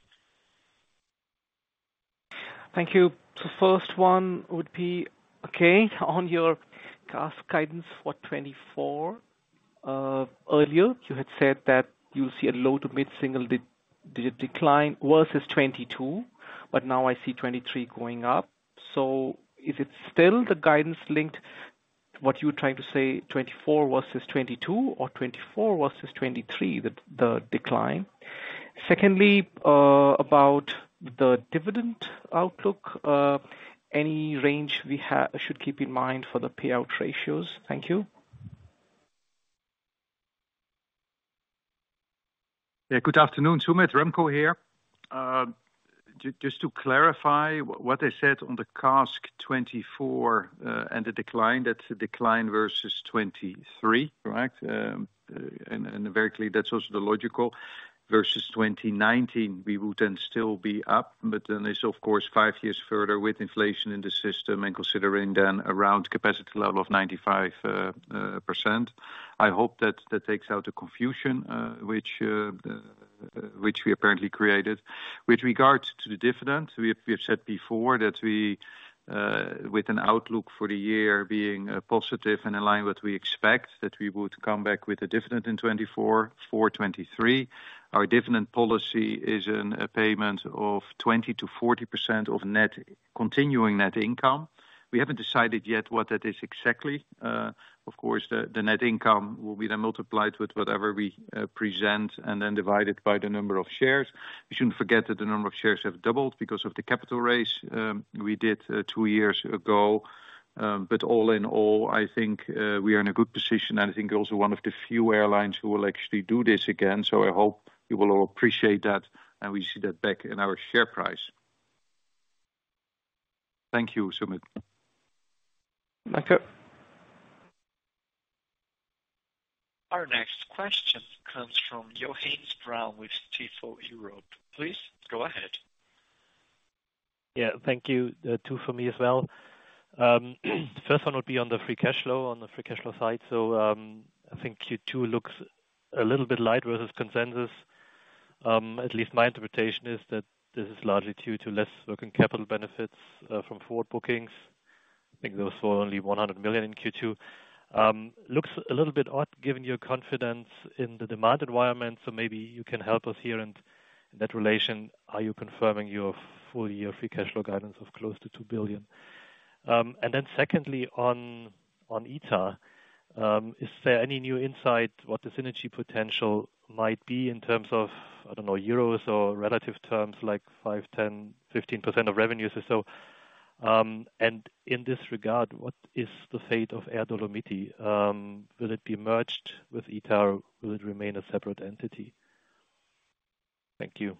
Thank you. So first one would be, okay, on your CASK guidance for 24, earlier you had said that you'll see a low to mid-single digit decline versus 22, but now I see 23 going up. So is it still the guidance linked what you were trying to say, 24 versus 22 or 24 versus 23, the decline? Secondly, about the dividend outlook, any range we should keep in mind for the payout ratios? Thank you. Yeah, good afternoon, Sumit. Remco here. Just to clarify what I said on the CASK 24 and the decline, that's a decline versus 23, correct? And very clearly, that's also the logical. Versus 2019, we would then still be up, but then it's of course 5 years further with inflation in the system and considering then around capacity level of 95%. I hope that takes out the confusion which we apparently created. With regards to the dividend, we have said before that we with an outlook for the year being positive and in line with what we expect, that we would come back with a dividend in 2024 for 2023. Our dividend policy is a payment of 20%-40% of continuing net income. We haven't decided yet what that is exactly. Of course, the net income will be then multiplied with whatever we present and then divided by the number of shares. We shouldn't forget that the number of shares have doubled because of the capital raise we did 2 years ago. But all in all, I think we are in a good position, and I think also one of the few airlines who will actually do this again. So I hope you will all appreciate that, and we see that back in our share price. Thank you, Sumit. Thank you. Our next question comes from Johannes Braun with Stifel Europe. Please go ahead. Yeah, thank you. 2 for me as well. First one would be on the free cash flow side. So I think Q2 looks a little bit light versus consensus. At least my interpretation is that this is largely due to less working capital benefits from forward bookings. I think those were only 100 million in Q2. Looks a little bit odd given your confidence in the demand environment, so maybe you can help us here. And in that relation, are you confirming your full year free cash flow guidance of close to 2 billion? And then secondly, on ITA, is there any new insight what the synergy potential might be in terms of, I don't know, euros or relative terms like 5, 10, 15% of revenues or so? And in this regard, what is the fate of Air Dolomiti? Will it be merged with ITA, or will it remain a separate entity? Thank you.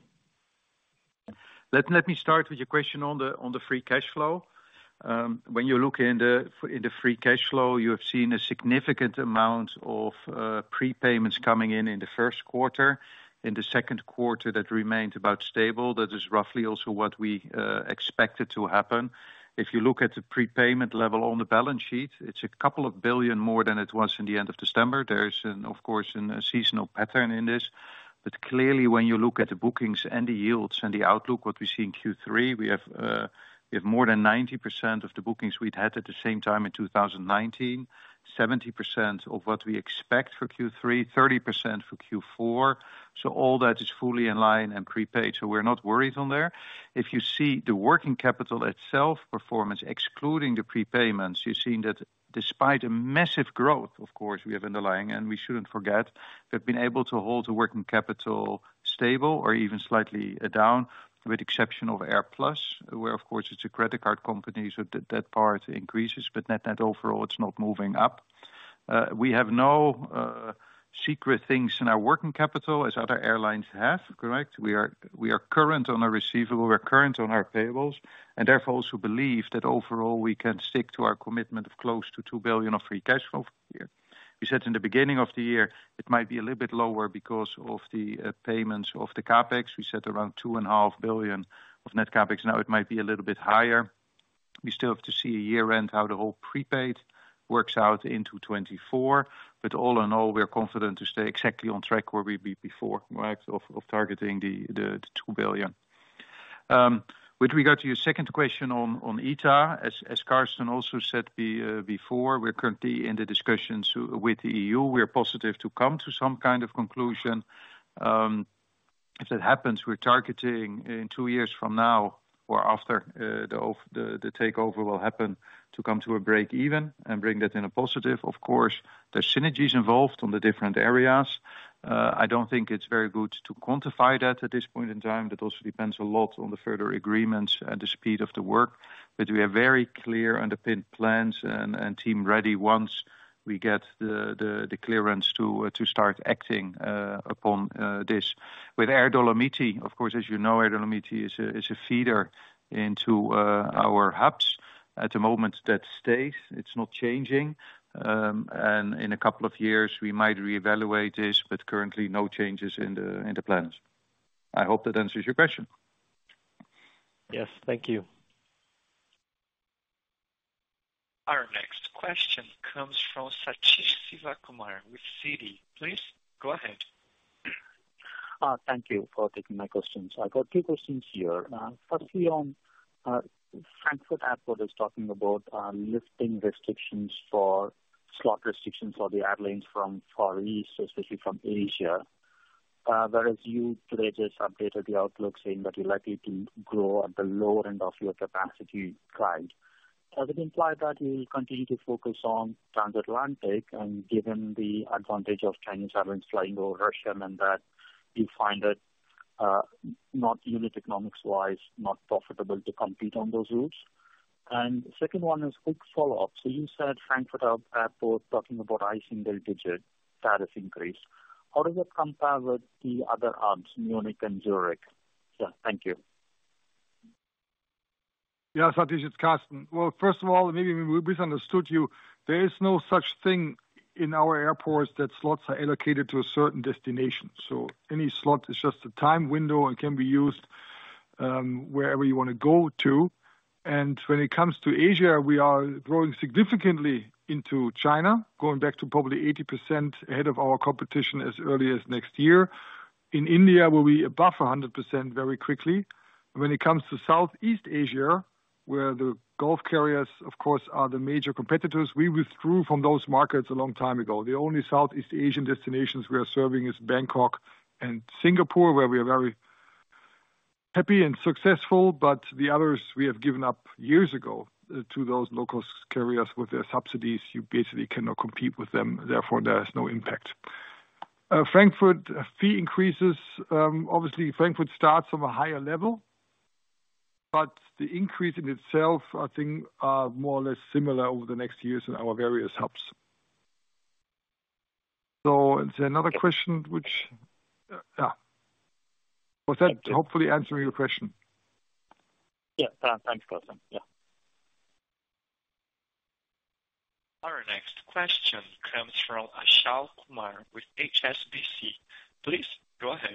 Let me start with your question on the free cash flow. When you look in the free cash flow, you have seen a significant amount of prepayments coming in the first quarter. In the second quarter, that remained about stable. That is roughly also what we expected to happen. If you look at the prepayment level on the balance sheet, it's a couple of billion more than it was in the end of December. There's, of course, a seasonal pattern in this. But clearly, when you look at the bookings and the yields and the outlook, what we see in Q3, we have more than 90% of the bookings we'd had at the same time in 2019, 70% of what we expect for Q3, 30% for Q4. So all that is fully in line and prepaid, so we're not worried on there. If you see the working capital itself performance, excluding the prepayments, you've seen that despite a massive growth, of course, we have underlying, and we shouldn't forget, we've been able to hold the working capital stable or even slightly down, with exception of AirPlus, where of course it's a credit card company, so that part increases, but net overall, it's not moving up. We have no secret things in our working capital as other airlines have, correct? We are current on our receivable, we're current on our payables, and therefore also believe that overall we can stick to our commitment of close to 2 billion of free cash flow for the year. We said in the beginning of the year, it might be a little bit lower because of the payments of the CapEx. We said around 2.5 billion of net CapEx. Now it might be a little bit higher. We still have to see a year end how the whole prepaid works out into 2024. But all in all, we are confident to stay exactly on track where we be before, right, of targeting the 2 billion. With regard to your second question on ITA, as Carsten also said before, we're currently in the discussions with the EU. We're positive to come to some kind of conclusion. If that happens, we're targeting in 2 years from now or after the takeover will happen, to come to a break even and bring that in a positive. Of course, there's synergies involved on the different areas. I don't think it's very good to quantify that at this point in time. That also depends a lot on the further agreements and the speed of the work. But we have very clear underpinned plans and team ready once we get the clearance to start acting upon this. With Air Dolomiti, of course, as you know, Air Dolomiti is a feeder into our hubs. At the moment, that stays. It's not changing. And in a couple of years, we might reevaluate this, but currently no changes in the plans. I hope that answers your question. Yes, thank you. Our next question comes from Sathish Sivakumar with Citi. Please go ahead. Thank you for taking my questions. I got two questions here. Firstly, on Frankfurt Airport is talking about lifting restrictions for slot restrictions for the airlines from Far East, especially from Asia. Whereas you today just updated the outlook saying that you're likely to grow at the lower end of your capacity guide. Does it imply that you will continue to focus on transatlantic, and given the advantage of Chinese airlines flying over Russia, and that you find it not unit economics wise, not profitable to compete on those routes? And the second one is quick follow-up. So you said Frankfurt Airport talking about high single-digit tariff increase. How does that compare with the other hubs, Munich and Zurich? Yeah, thank you. Yeah, Satish, it's Carsten. Well, first of all, maybe we misunderstood you. There is no such thing in our airports that slots are allocated to a certain destination. So any slot is just a time window and can be used wherever you want to go to. And when it comes to Asia, we are growing significantly into China, going back to probably 80% ahead of our competition as early as next year. In India, we'll be above 100% very quickly. When it comes to Southeast Asia, where the Gulf carriers, of course, are the major competitors, we withdrew from those markets a long time ago. The only Southeast Asian destinations we are serving is Bangkok and Singapore, where we are very happy and successful, but the others we have given up years ago to those local carriers with their subsidies. You basically cannot compete with them. Therefore, there is no impact. Frankfurt fee increases. Obviously, Frankfurt starts from a higher level, but the increase in itself, I think, are more or less similar over the next years in our various hubs. So is there another question which, yeah. Was that hopefully answering your question? Yeah, thanks, Carsten. Yeah. Our next question comes from Achal Kumar with HSBC. Please go ahead.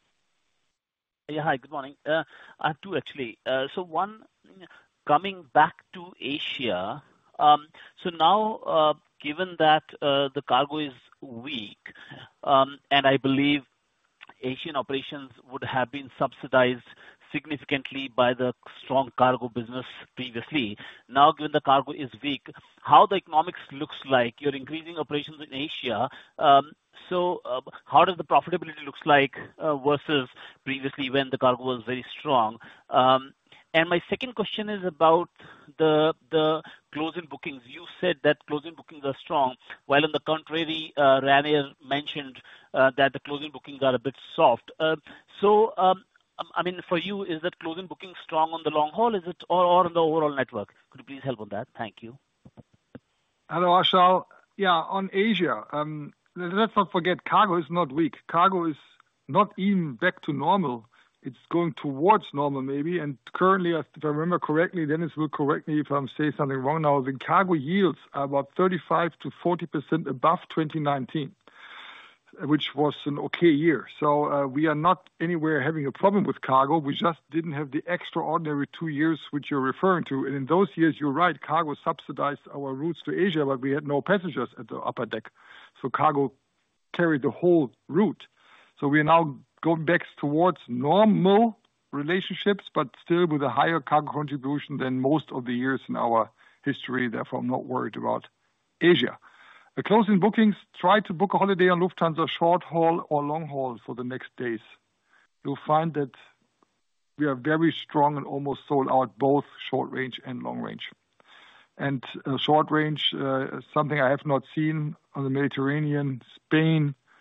Yeah, hi, good morning. I have two actually. So one, coming back to Asia. So now, given that the cargo is weak, and I believe Asian operations would have been subsidized significantly by the strong cargo business previously. Now, given the cargo is weak, how the economics looks like? You're increasing operations in Asia. So how does the profitability looks like versus previously when the cargo was very strong? And my second question is about the close-in bookings. You said that close-in bookings are strong, while on the contrary, Ryanair mentioned that the close-in bookings are a bit soft. So, I mean, for you, is that close-in booking strong on the long haul? Is it or on the overall network? Could you please help on that? Thank you. Hello, Achal. Yeah, on Asia, let's not forget, cargo is not weak. Cargo is not even back to normal. It's going towards normal maybe. And currently, if I remember correctly, Dennis will correct me if I'm saying something wrong now, the cargo yields are about 35 to 40% above 2019, which was an okay year. So we are not anywhere having a problem with cargo. We just didn't have the extraordinary 2 years which you're referring to. And in those years, you're right, cargo subsidized our routes to Asia, but we had no passengers at the upper deck. So cargo carried the whole route. So we are now going back towards normal relationships, but still with a higher cargo contribution than most of the years in our history. Therefore, I'm not worried about Asia. The close-in bookings, try to book a holiday on Lufthansa short haul or long haul for the next days. You'll find that we are very strong and almost sold out both short range and long range. And short range, something I have not seen on the Mediterranean, Spain,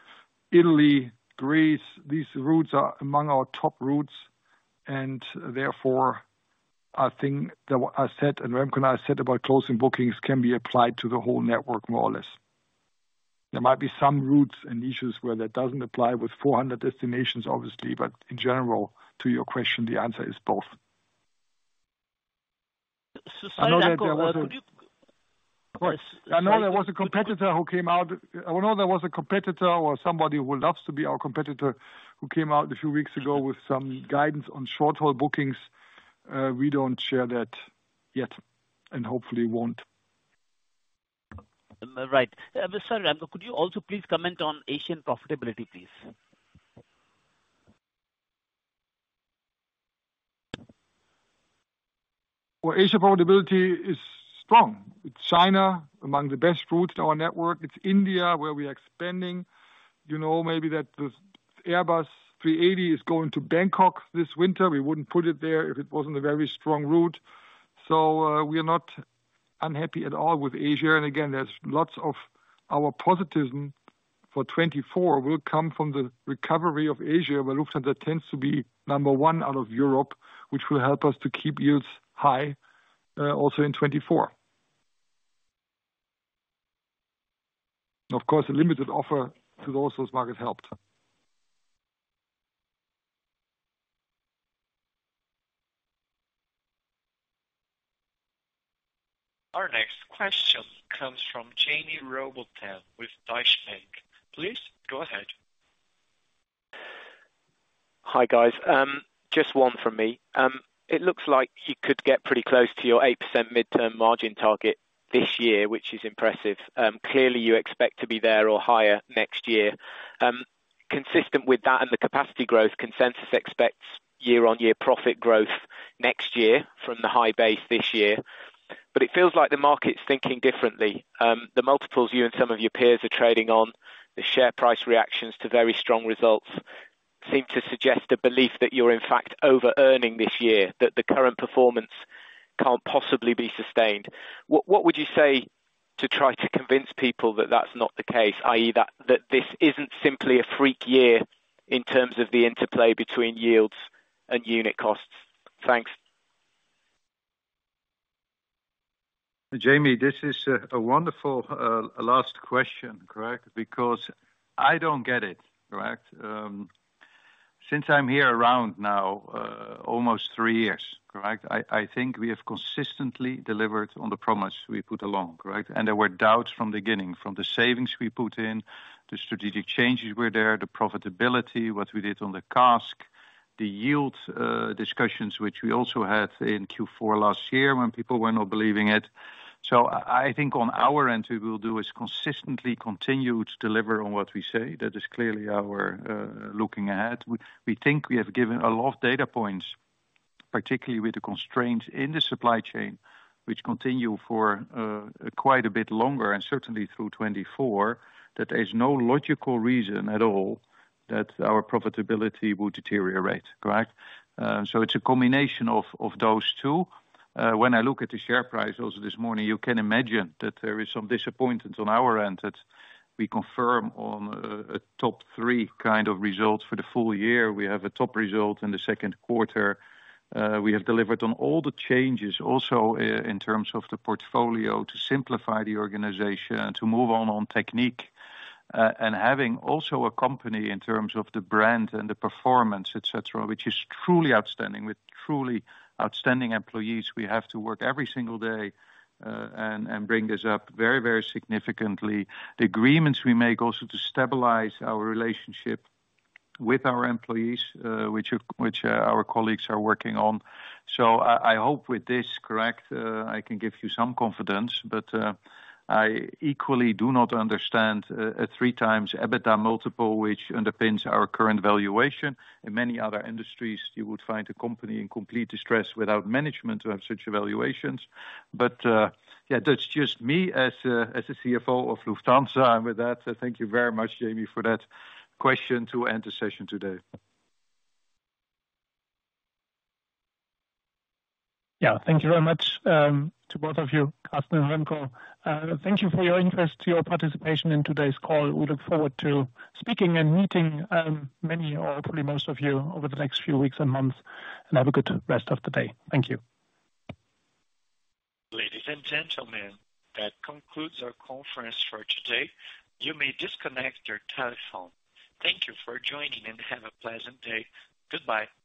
Italy, Greece, these routes are among our top routes, and therefore, I think that what I said, and Remco and I said about closing bookings can be applied to the whole network, more or less. There might be some routes and niches where that doesn't apply with 400 destinations, obviously, but in general, to your question, the answer is both. So sorry, Remco, could you... I know there was a competitor who came out. I know there was a competitor or somebody who loves to be our competitor who came out a few weeks ago with some guidance on short-haul bookings. We don't share that yet, and hopefully won't. Right. Sorry, Remco, could you also please comment on Asian profitability, please? Well, Asia profitability is strong. It's China, among the best routes in our network. It's India, where we are expanding. You know, maybe that the Airbus 380 is going to Bangkok this winter. We wouldn't put it there if it wasn't a very strong route. So we are not unhappy at all with Asia. And again, there's lots of our positivism for 24 will come from the recovery of Asia, where Lufthansa tends to be number one out of Europe, which will help us to keep yields high also in 24. Of course, a limited offer to those markets helped. Our next question comes from Jaime Rowbotham with Deutsche Bank. Please go ahead. Hi, guys. Just one from me. It looks like you could get pretty close to your 8% midterm margin target this year, which is impressive. Clearly, you expect to be there or higher next year. Consistent with that and the capacity growth, consensus expects year-on-year profit growth next year from the high base this year. But it feels like the market's thinking differently. The multiples you and some of your peers are trading on, the share price reactions to very strong results seem to suggest a belief that you're in fact over-earning this year, that the current performance can't possibly be sustained. What would you say to try to convince people that that's not the case, i.e. that this isn't simply a freak year in terms of the interplay between yields and unit costs? Thanks. Jamie, this is a wonderful last question, correct? Because I don't get it, correct? Since I'm here around now, almost 3 years, correct? I think we have consistently delivered on the promise we put along, correct? And there were doubts from the beginning, from the savings we put in, the strategic changes were there, the profitability, what we did on the CASK, the yield discussions, which we also had in Q4 last year when people were not believing it. So I think on our end, we will do is consistently continue to deliver on what we say. That is clearly our looking ahead. We think we have given a lot of data points, particularly with the constraints in the supply chain, which continue for quite a bit longer, and certainly through 24, that there is no logical reason at all that our profitability would deteriorate, correct? So it's a combination of those two. When I look at the share price also this morning, you can imagine that there is some disappointment on our end, that we confirm on a top 3 kind of results for the full year. We have a top result in the second quarter. We have delivered on all the changes, also in terms of the portfolio, to simplify the organization, to move on technique, and having also a company in terms of the brand and the performance, etc., which is truly outstanding, with truly outstanding employees. We have to work every single day and bring this up very, very significantly. The agreements we make also to stabilize our relationship with our employees, which our colleagues are working on. So I hope with this, correct, I can give you some confidence, but I equally do not understand a 3x EBITDA multiple, which underpins our current valuation. In many other industries, you would find a company in complete distress without management to have such evaluations. But yeah, that's just me as a CFO of Lufthansa. And with that, thank you very much, Jamie, for that question to end the session today. Yeah, thank you very much to both of you, Carsten and Remco. Thank you for your interest, your participation in today's call. We look forward to speaking and meeting many or hopefully most of you over the next few weeks and months, and have a good rest of the day. Thank you. Ladies and gentlemen, that concludes our conference for today. You may disconnect your telephone. Thank you for joining and have a pleasant day. Goodbye.